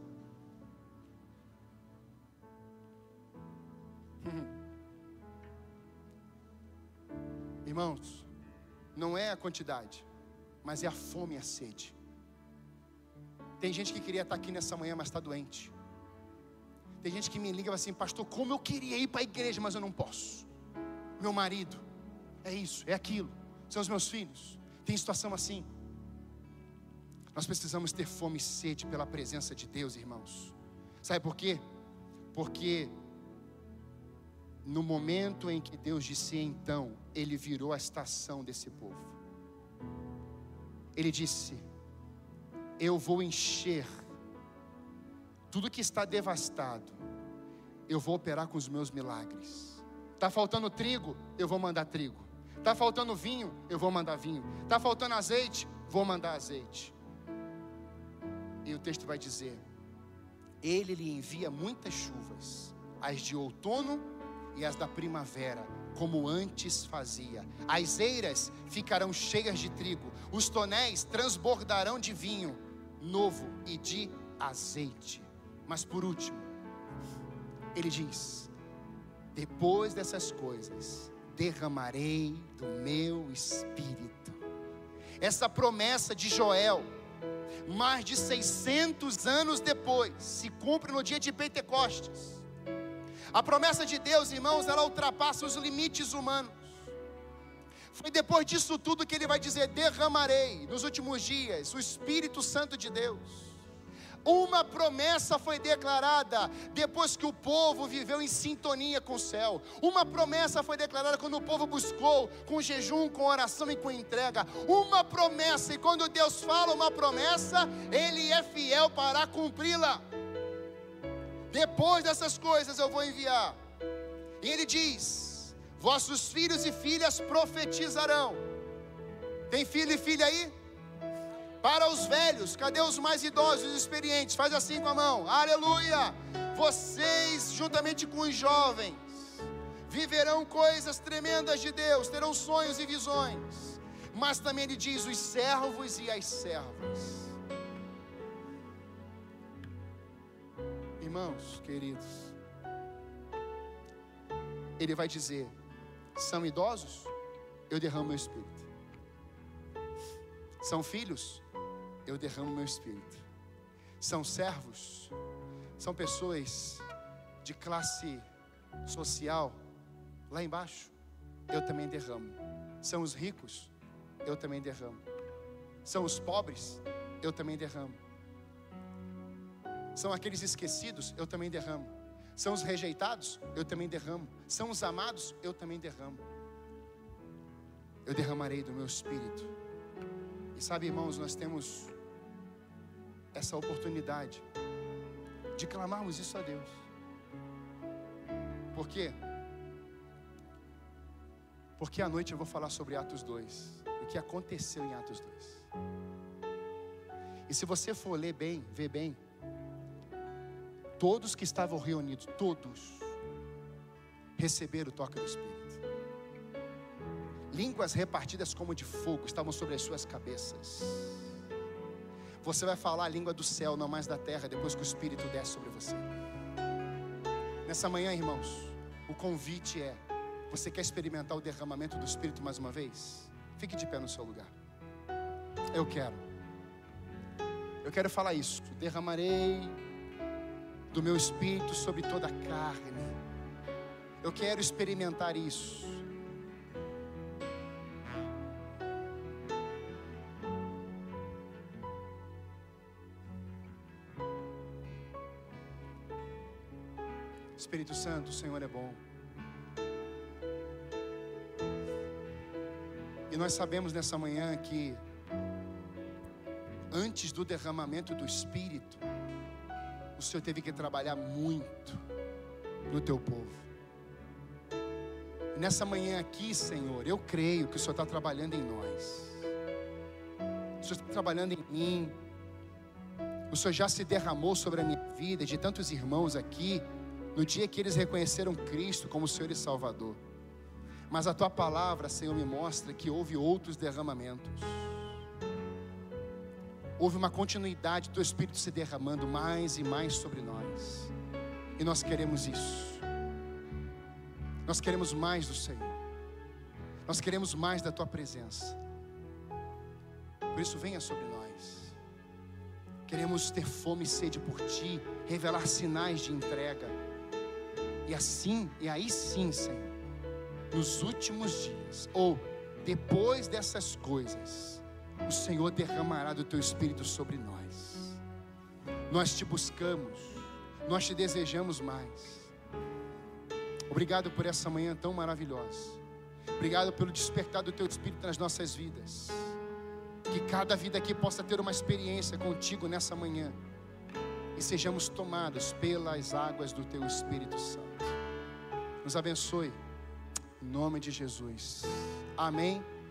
Irmãos, não é a quantidade, mas é a fome e a sede. Tem gente que queria estar aqui nessa manhã, mas está doente. Tem gente que me liga e fala assim: pastor, como eu queria ir para a igreja, mas eu não posso. Meu marido, é isso, é aquilo, são os meus filhos. Tem situação assim. Nós precisamos ter fome e sede pela presença de Deus, irmãos. Sabe por quê? Porque no momento em que Deus disse então, Ele virou a estação desse povo. Ele disse: eu vou encher tudo que está devastado, eu vou operar com os meus milagres. Está faltando trigo, eu vou mandar trigo. Está faltando vinho, eu vou mandar vinho. Está faltando azeite, vou mandar azeite. E o texto vai dizer: Ele lhe envia muitas chuvas, as de outono e as da primavera, como antes fazia. As eiras ficarão cheias de trigo, os tonéis transbordarão de vinho novo e de azeite. Mas por último, ele diz: depois dessas coisas, derramarei do meu espírito. Essa promessa de Joel, mais de 600 anos depois, se cumpre no dia de Pentecostes. A promessa de Deus, irmãos, ela ultrapassa os limites humanos. Foi depois disso tudo que ele vai dizer: derramarei nos últimos dias o Espírito Santo de Deus. Uma promessa foi declarada depois que o povo viveu em sintonia com o céu. Uma promessa foi declarada quando o povo buscou, com jejum, com oração e com entrega. Uma promessa, e quando Deus fala uma promessa, Ele é fiel para cumpri-la. Depois dessas coisas eu vou enviar. E Ele diz: vossos filhos e filhas profetizarão. Tem filho e filha aí? Para os velhos, cadê os mais idosos e experientes? Faz assim com a mão, aleluia. Vocês, juntamente com os jovens, viverão coisas tremendas de Deus, terão sonhos e visões. Mas também ele diz: os servos e as servas. Irmãos queridos, ele vai dizer: são idosos? Eu derramo meu espírito. São filhos? Eu derramo meu espírito. São servos? São pessoas de classe social lá embaixo? Eu também derramo. São os ricos? Eu também derramo. São os pobres? Eu também derramo. São aqueles esquecidos? Eu também derramo. São os rejeitados? Eu também derramo. São os amados? Eu também derramo. Eu derramarei do meu espírito. E sabe, irmãos, nós temos essa oportunidade de clamarmos isso a Deus. Por quê? Porque à noite eu vou falar sobre Atos 2, o que aconteceu em Atos 2. E se você for ler bem, ver bem, todos que estavam reunidos, todos receberam o toque do Espírito. Línguas repartidas como de fogo estavam sobre as suas cabeças. Você vai falar a língua do céu, não mais da terra, depois que o Espírito desce sobre você. Nessa manhã, irmãos, o convite é: você quer experimentar o derramamento do Espírito mais uma vez? Fique de pé no seu lugar. Eu quero falar isso: derramarei do meu Espírito sobre toda a carne. Eu quero experimentar isso. Espírito Santo, o Senhor é bom. E nós sabemos nessa manhã que antes do derramamento do Espírito, o Senhor teve que trabalhar muito no teu povo. E nessa manhã aqui, Senhor, eu creio que o Senhor está trabalhando em nós. O Senhor está trabalhando em mim. O o Senhor já se derramou sobre a minha vida, de tantos irmãos aqui, no dia que eles reconheceram Cristo como Senhor e Salvador. Mas a Tua palavra, Senhor, me mostra que houve outros derramamentos. Houve uma continuidade do Teu Espírito se derramando mais e mais sobre nós. E nós queremos isso. Nós queremos mais do Senhor. Nós queremos mais da Tua presença. Por isso, venha sobre nós. Queremos ter fome e sede por Ti, revelar sinais de entrega. E aí sim, Senhor, nos últimos dias, ou depois dessas coisas, o Senhor derramará do Teu Espírito sobre nós. Nós Te buscamos, nós Te desejamos mais. Obrigado por essa manhã tão maravilhosa. Obrigado pelo despertar do Teu Espírito nas nossas vidas. Que cada vida aqui possa ter uma experiência contigo nessa manhã. E sejamos tomados pelas águas do Teu Espírito Santo. Nos abençoe. Em nome de Jesus. Amém.